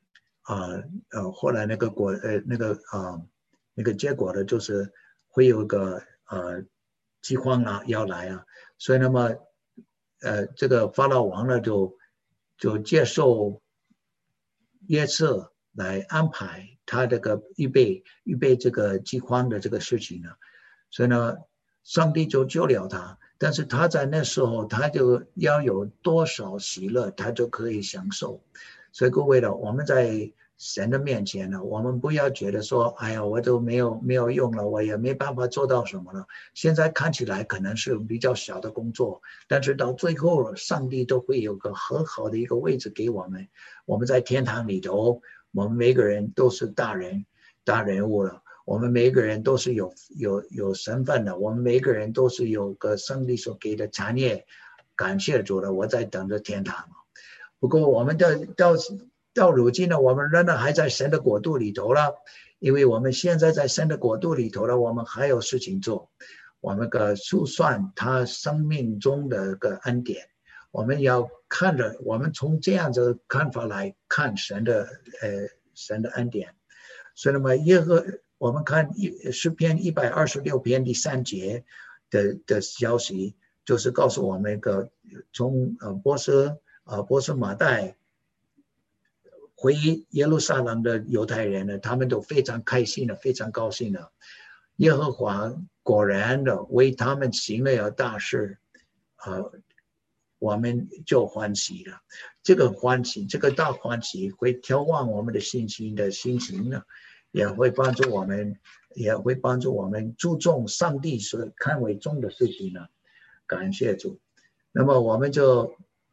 A: 啊呃后来那个果呃那个啊、呃、那个结果呢，就是会有个呃饥荒啊要来啊，所以那么呃这个法老王呢就就接受约瑟来安排他这个预备预备这个饥荒的这个事情呢，所以呢上帝就救了他，但是他在那时候他就要有多少喜乐他就可以享受。所以各位呢，我们在神的面前呢，我们不要觉得说哎呀我都没有没有用了，我也没办法做到什么了，现在看起来可能是比较小的工作，但是到最后上帝都会有个很好的一个位置给我们，我们在天堂里头，我们每个人都是大人大人物了，我们每个人都是有有有身份的，我们每个人都是有个上帝所给的产业，感谢主了，我在等着天堂。不过我们到到到如今呢，我们仍然还在神的国度里头了，因为我们现在在神的国度里头了，我们还有事情做，我们个数算他生命中的个恩典，我们要看着，我们从这样的看法来看神的呃神的恩典。所以那么耶和我们看诗篇一百二十六篇第三节的的消息，就是告诉我们一个从呃波斯呃波斯马代回耶路撒冷的犹太人呢，他们都非常开心的，非常高兴的。耶和华果然的为他们行了大事，呃，我们就欢喜了。这个欢喜，这个大欢喜会调旺我们的信心的心情呢，也会帮助我们，也会帮助我们注重上帝所看为重的事情呢。感谢主。那么我们就。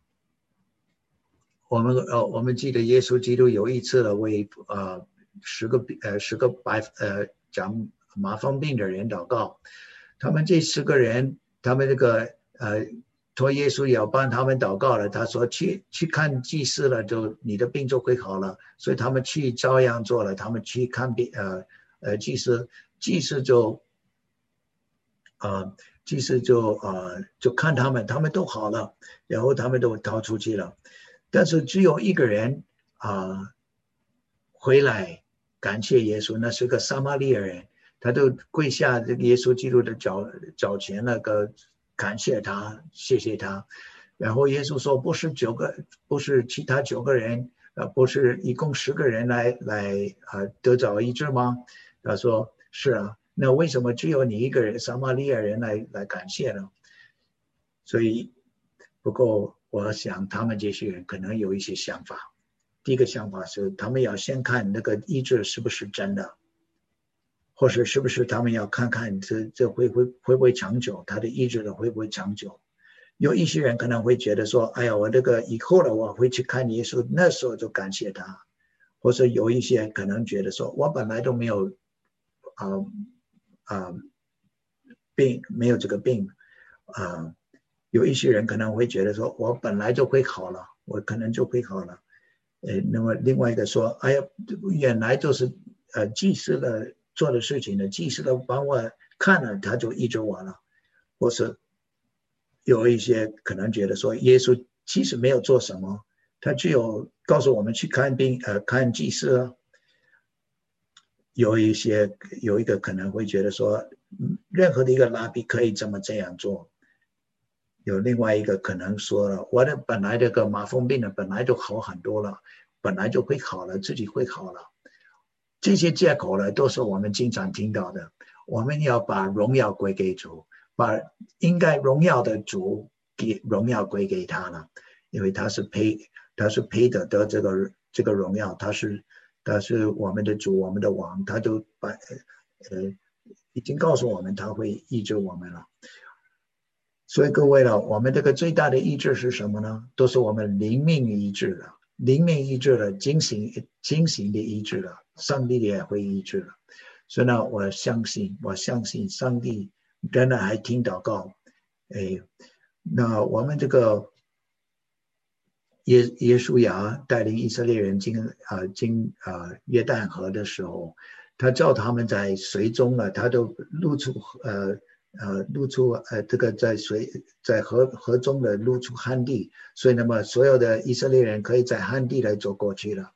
A: 我们呃，我们记得耶稣基督有一次了为呃十个呃十个白呃讲麻风病的人祷告，他们这十个人，他们这个呃托耶稣也要帮他们祷告了，他说去去看祭司了，就你的病就会好了，所以他们去照样做了，他们去看病呃呃祭司，祭司就呃祭司就呃就看他们，他们都好了，然后他们都逃出去了。但是只有一个人啊、呃、回来感谢耶稣，那是个撒玛利亚人，他就跪下这个耶稣基督的脚脚前那个感谢他，谢谢他。然后耶稣说，不是九个，不是其他九个人，呃，不是一共十个人来来呃得着医治吗？他说是啊，那为什么只有你一个人撒玛利亚人来来感谢呢？所以不过我想他们这些人可能有一些想法。第一个想法是他们要先看那个医治是不是真的，或者是不是他们要看看这这会会会不会长久，他的医治的会不会长久。有一些人可能会觉得说，哎呀，我这个以后了我会去看耶稣，那时候就感谢他。或者有一些可能觉得说，我本来都没有啊啊、呃呃、病，没有这个病啊、呃。有一些人可能会觉得说，我本来就会好了，我可能就会好了。呃，那么另外一个说，哎呀，原来就是呃祭司的做的事情呢，祭司的帮我看了，他就医治我了。或是有一些可能觉得说，耶稣其实没有做什么，他只有告诉我们去看病，呃，看祭司啊。有一些有一个可能会觉得说，任何的一个拉比可以这么这样做。有另外一个可能说了，我的本来这个麻风病呢，本来就好很多了，本来就会好了，自己会好了。这些借口呢，都是我们经常听到的。我们要把荣耀归给主，把应该荣耀的主给荣耀归给他了，因为他是配，他是配得得这个这个荣耀，他是他是我们的主，我们的王，他就把呃已经告诉我们他会医治我们了。所以各位了，我们这个最大的医治是什么呢？都是我们灵命医治了，灵命医治了，精神精神的医治了，上帝也会医治了。所以呢，我相信，我相信上帝真的还听祷告。哎，那我们这个耶耶稣亚带领以色列人经啊、呃、经啊、呃、约旦河的时候，他叫他们在水中了，他都露出呃。呃，露出呃，这个在水在河河中的露出旱地，所以那么所有的以色列人可以在旱地来走过去了。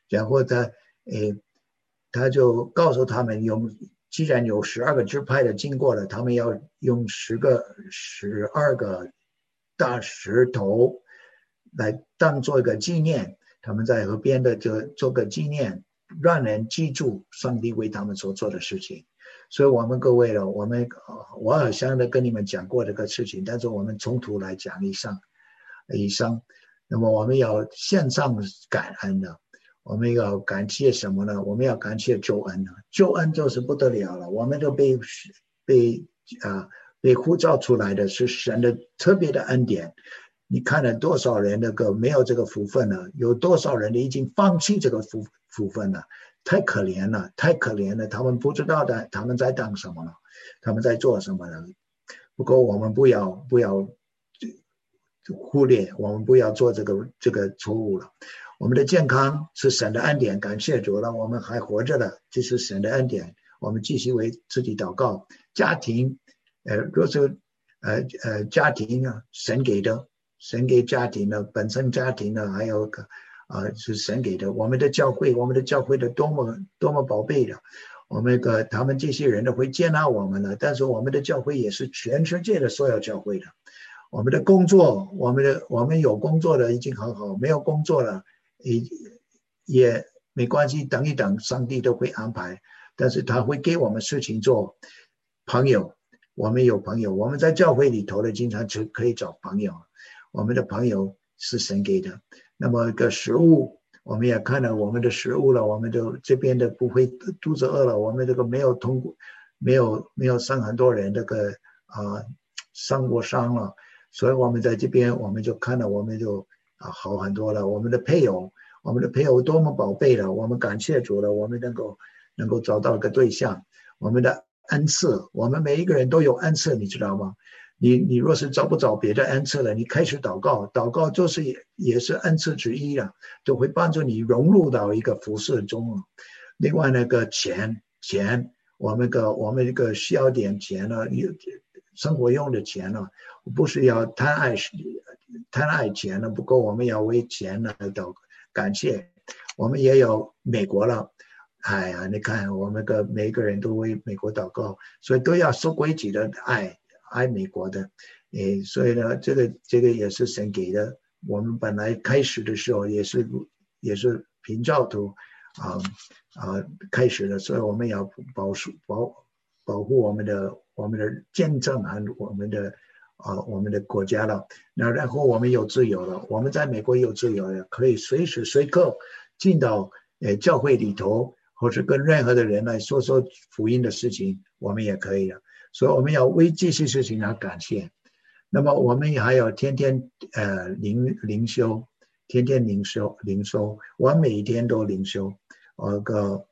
A: 然后他诶他就告诉他们用，既然有十二个支派的经过了，他们要用十个十二个大石头来当做一个纪念，他们在河边的这做个纪念，让人记住上帝为他们所做的事情。所以我们各位了，我们我好像的跟你们讲过这个事情，但是我们从头来讲一上一上，那么我们要献上感恩的，我们要感谢什么呢？我们要感谢救恩呢，救恩就是不得了了，我们都被被啊被呼召出来的是神的特别的恩典。你看了多少人那个没有这个福分呢？有多少人已经放弃这个福福分了？太可怜了，太可怜了！他们不知道的，他们在当什么呢？他们在做什么呢？不过我们不要不要忽略，我们不要做这个这个错误了。我们的健康是神的恩典，感谢主了，我们还活着了，这是神的恩典。我们继续为自己祷告。家庭，呃，若是呃呃家庭呢，神给的，神给家庭呢，本身家庭呢，还有个。啊，是神给的。我们的教会，我们的教会的多么多么宝贝的，我们个他们这些人呢会接纳我们的，但是我们的教会也是全世界的所有教会的。我们的工作，我们的我们有工作的已经很好，没有工作了也也没关系，等一等，上帝都会安排，但是他会给我们事情做。朋友，我们有朋友，我们在教会里头的经常就可以找朋友，我们的朋友是神给的。那么个食物，我们也看了我们的食物了，我们就这边的不会肚子饿了，我们这个没有通过，没有没有伤很多人这个啊伤过伤了，所以我们在这边我们就看了，我们就啊好很多了。我们的配偶，我们的配偶多么宝贝了，我们感谢主了，我们能够能够找到一个对象。我们的恩赐，我们每一个人都有恩赐，你知道吗？你你若是找不着别的恩赐了，你开始祷告，祷告就是也也是恩赐之一了，就会帮助你融入到一个服事中。另外那个钱钱，我们个我们这个需要点钱呢，生活用的钱呢，不是要贪爱贪爱钱呢，不过我们要为钱呢祷感谢。我们也有美国了。哎呀，你看我们个每个人都为美国祷告，所以都要守规矩的爱。爱美国的，诶，所以呢，这个这个也是神给的。我们本来开始的时候也是也是凭照图啊啊开始的，所以我们要保守保保护我们的我们的见证和我们的啊我们的国家了。那然后我们有自由了，我们在美国有自由了，可以随时随刻进到诶教会里头，或者跟任何的人来说说福音的事情，我们也可以了。所以我们要为这些事情而感谢。那么我们还要天天呃灵灵修，天天灵修灵修，我每一天都灵修。我个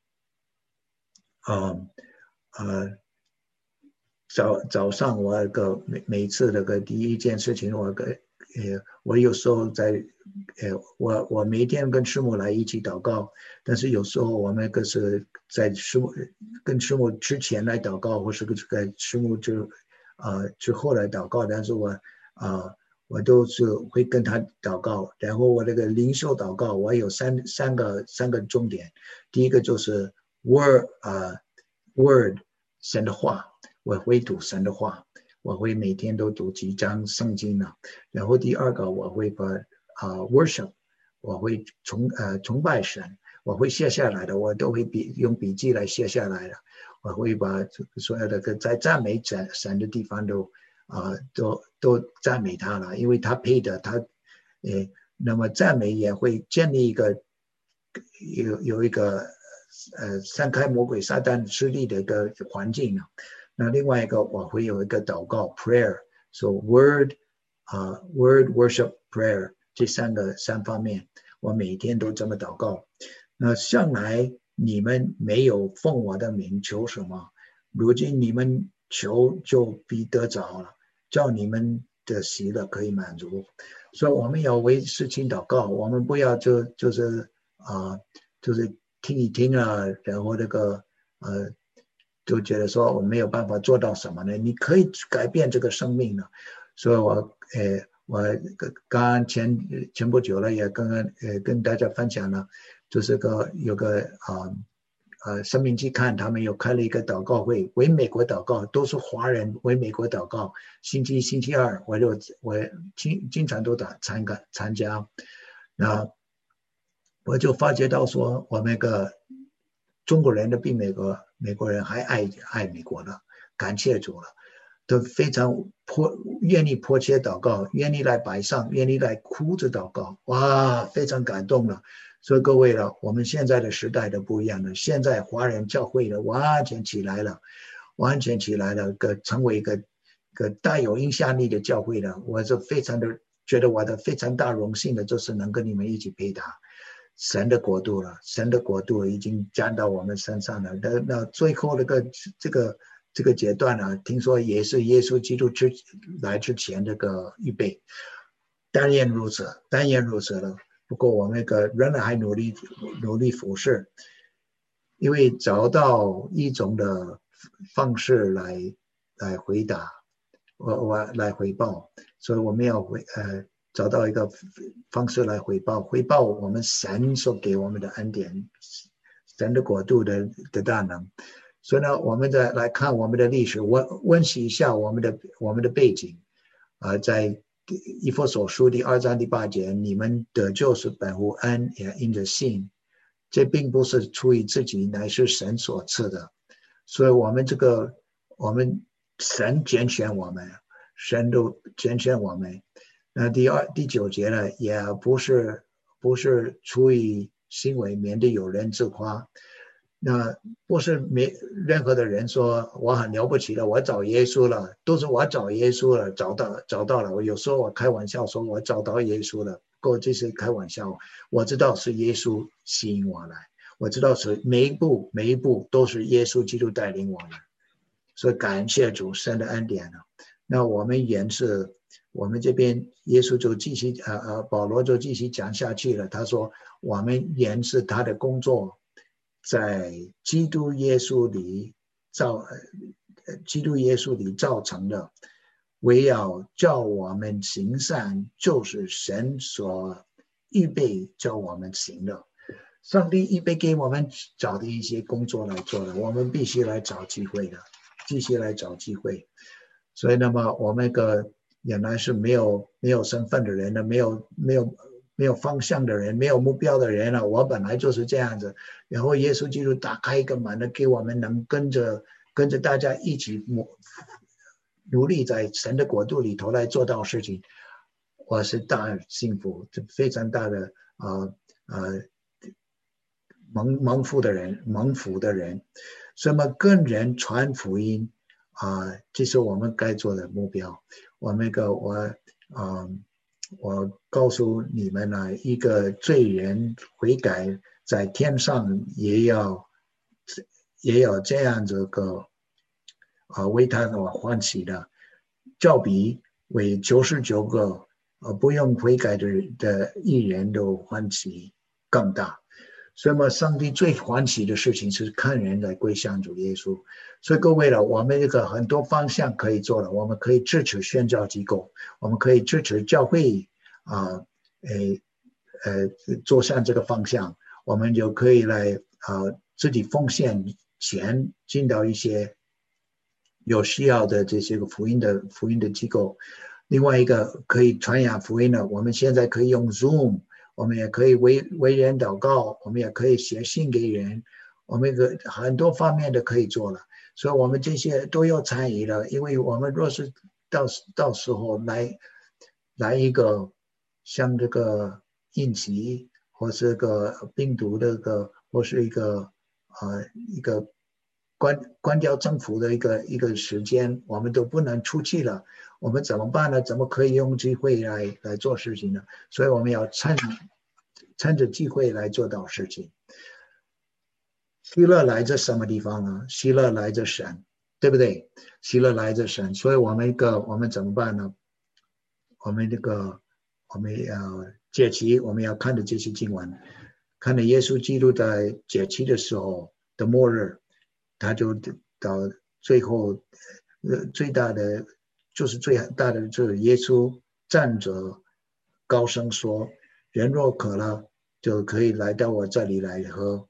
A: 呃呃早早上我个每每次那个第一件事情，我个呃我有时候在呃我我每天跟师母来一起祷告，但是有时候我们可是在师母跟师母之前来祷告，或是跟师母就呃之后来祷告，但是我啊、呃、我都是会跟他祷告。然后我那个灵修祷告，我有三三个三个重点。第一个就是 word 啊、呃、word 神的话，我会读神的话，我会每天都读几章圣经了。然后第二个我会把啊、呃、worship， 我会崇呃崇拜神，我会写下来的，我都会笔用笔记来写下来的。我会把所有的在赞美神的地方都啊、呃、都都赞美他了，因为他配的，他呃那么赞美也会建立一个有有一个呃散开魔鬼撒旦势力的一个环境了。那另外一个我会有一个祷告 prayer，so word 啊、uh, word worship prayer 这三个三方面，我每天都这么祷告。那向来你们没有奉我的名求什么，如今你们求就必得着了，叫你们的喜乐可以满足。所以我们要为事情祷告，我们不要就就是啊、呃、就是听一听啊，然后那个呃就觉得说我没有办法做到什么呢？你可以改变这个生命呢。所以我呃我刚刚前前不久了也跟呃跟大家分享了， 就是个有个啊呃生命期刊，他们有开了一个祷告会，为美国祷告，都是华人为美国祷告。星期一、星期二，我就我经经常都打参加参加，那我就发觉到说，我们那个中国人的比美国美国人还爱爱美国了，感谢主了。都非常迫愿意迫切祷告，愿意来摆上，愿意来哭着祷告，哇，非常感动了。所以各位了，我们现在的时代都不一样了，现在华人教会的完全起来了，完全起来了，个成为一个个带有影响力的教会了。我是非常的觉得我的非常大荣幸的，就是能跟你们一起陪打神的国度了，神的国度已经降到我们身上了。那那最后那个这个。这个阶段呢，听说也是耶稣基督之来之前这个预备，但愿如此，但愿如此了。不过我们那个仍然还努力努力服侍，因为找到一种的方式来来回答，我我来回报，所以我们要回呃找到一个方式来回报，回报我们神所给我们的恩典，神的国度的的大能。所以呢，我们再来看我们的历史，温温习一下我们的我们的背景。啊、呃，在以弗所书第二章第八节，你们得救是本乎恩，也因着信。这并不是出于自己，乃是神所赐的。所以我们这个，我们神拣选我们，神都拣选我们。那第二第九节呢，也不是不是出于行为，免得有人自夸。那不是没任何的人说我很了不起了，我找耶稣了，都是我找耶稣了，找到找到了。我有时候我开玩笑说我找到耶稣了，不过这是开玩笑。我知道是耶稣吸引我来，我知道是每一步每一步都是耶稣基督带领我们，所以感谢主神的恩典了。那我们也是，我们这边耶稣就继续呃呃保罗就继续讲下去了。他说我们也是他的工作。在基督耶稣里造，基督耶稣里造成的，为要叫我们行善，就是神所预备叫我们行的。上帝预备给我们找的一些工作来做的，我们必须来找机会的，继续来找机会。所以，那么我们个原来是没有没有身份的人呢，没有没有。没有方向的人，没有目标的人了。我本来就是这样子，然后耶稣基督打开一个门呢，给我们能跟着跟着大家一起努力在神的国度里头来做到事情。我是大幸福，非常大的呃呃蒙蒙福的人，蒙福的人。所以嘛，跟人传福音啊、呃，这是我们该做的目标。我那个我呃。我告诉你们呢，一个罪人悔改，在天上也要也有这样子个啊、呃、为他所欢喜的，较比为九十九个呃不用悔改的的义人都欢喜更大。所以嘛，上帝最欢喜的事情是看人来归向主耶稣。所以各位了，我们这个很多方向可以做了，我们可以支持宣教机构，我们可以支持教会啊，诶呃做向这个方向，我们就可以来啊自己奉献钱进到一些有需要的这些个福音的福音的机构。另外一个可以传扬福音的，我们现在可以用 Zoom。我们也可以 为, 为人祷告，我们也可以写信给人，我们个很多方面的可以做了，所以我们这些都要参与了。因为我们若是到到时候来来一个像这个疫情或是个病毒的个或是一个呃一个关关掉政府的一个一个时间，我们都不能出去了，我们怎么办呢？怎么可以用机会来来做事情呢？所以我们要趁趁着机会来做到事情。喜乐来自什么地方呢？喜乐来自神，对不对？喜乐来自神，所以我们一个我们怎么办呢？我们这个我们要节期，我们要看着这些经文，看着耶稣基督在节期的时候的末日，他就到最后呃最大的就是最大的就是耶稣站着高声说，人若渴了， 就可以来到我这里来喝。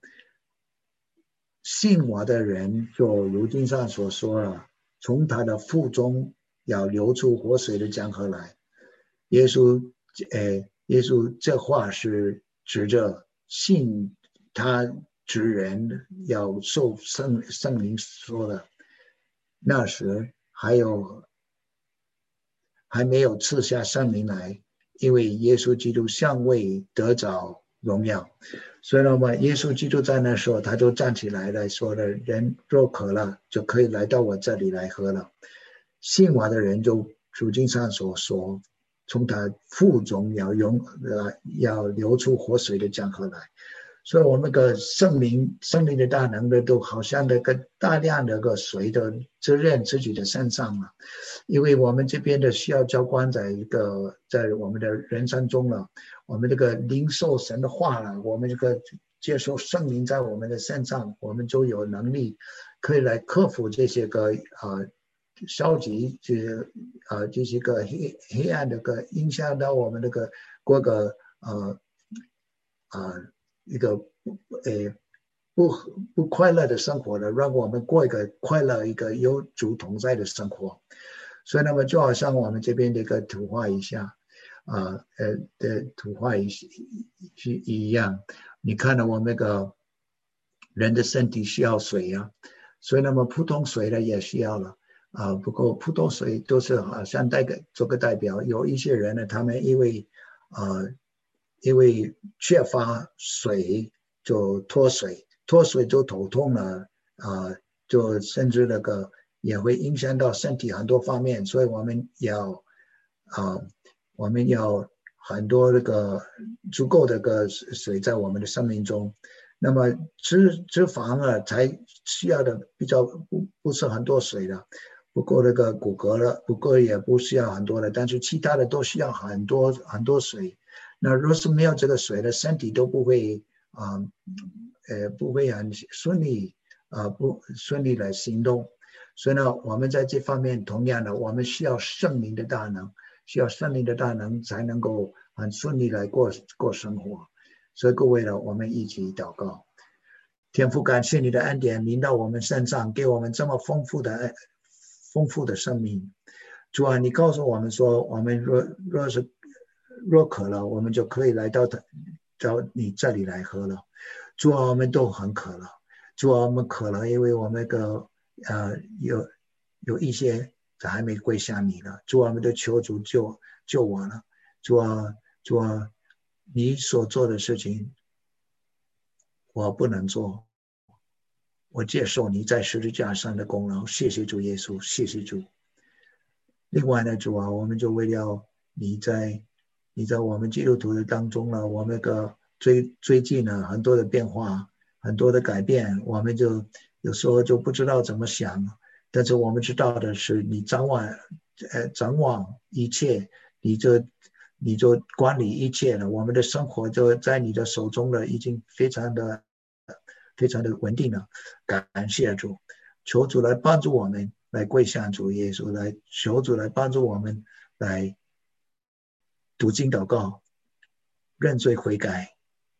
A: 信我的人，就如经上所说了，从他的腹中要流出活水的江河来。耶稣，呃，耶稣这话是指着信他之人要受圣圣灵说的。那时还有还没有赐下圣灵来，因为耶稣基督尚未得着荣耀。所以呢，耶稣基督在那时候，他就站起来来说了：人若渴了，就可以来到我这里来喝了。信我的人，就主经上所说，从他腹中要涌呃要流出活水的江河来。所以我们个圣灵圣灵的大能的都好像那个大量的个水的滋润自己的身上了，因为我们这边的需要浇灌在一个在我们的人生中了，我们这个领受神的话了，我们这个接受圣灵在我们的身上，我们就有能力可以来克服这些个呃消极这呃这些个黑黑暗的个影响到我们那个过个呃呃一个呃不不快乐的生活的，让我们过一个快乐一个有主同在的生活。所以那么就好像我们这边的一个图画一下啊呃的图画一一样，你看到我们那个人的身体需要水啊，所以那么普通水呢也需要了啊。不过普通水都是好像代个做个代表，有一些人呢，他们因为呃因为缺乏水就脱水，脱水就头痛了啊，就甚至那个也会影响到身体很多方面，所以我们要啊我们要很多那个足够的个水在我们的生命中。那么脂脂肪啊才需要的比较不不是很多水的，不过那个骨骼了，不过也不需要很多的，但是其他的都需要很多很多水。那若是没有这个水的，身体都不会啊呃不会很顺利啊、呃、不顺利来行动。所以呢，我们在这方面同样的，我们需要圣灵的大能，需要圣灵的大能才能够很顺利来过过生活。所以各位呢，我们一起祷告。天父，感谢你的恩典临到我们身上，给我们这么丰富的丰富的生命。主啊，你告诉我们说，我们若若是若渴了，我们就可以来到到你这里来喝了。主啊，我们都很渴了。主啊，我们渴了，因为我们个呃有有一些还没归向你了。主啊，我们都求主救救我了。主啊，主啊，你所做的事情我不能做，我接受你在十字架上的功劳。谢谢主耶稣，谢谢主。另外呢，主啊，我们就为了你在你在我们基督徒的当中呢，我们个最最近呢很多的变化，很多的改变，我们就有时候就不知道怎么想。但是我们知道的是，你掌握呃掌握一切，你就你就管理一切了。我们的生活就在你的手中了，已经非常的非常的稳定了。感谢主，求主来帮助我们，来归向主耶稣，来求主来帮助我们，来读经祷告，认罪悔改，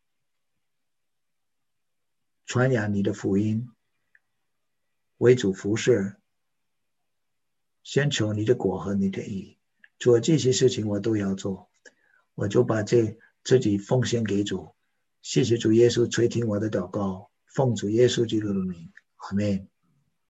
A: 传扬你的福音，为主服事，先求你的国和你的义。做这些事情我都要做，我就把这自己奉献给主。谢谢主耶稣垂听我的祷告，奉主耶稣基督的名，阿们。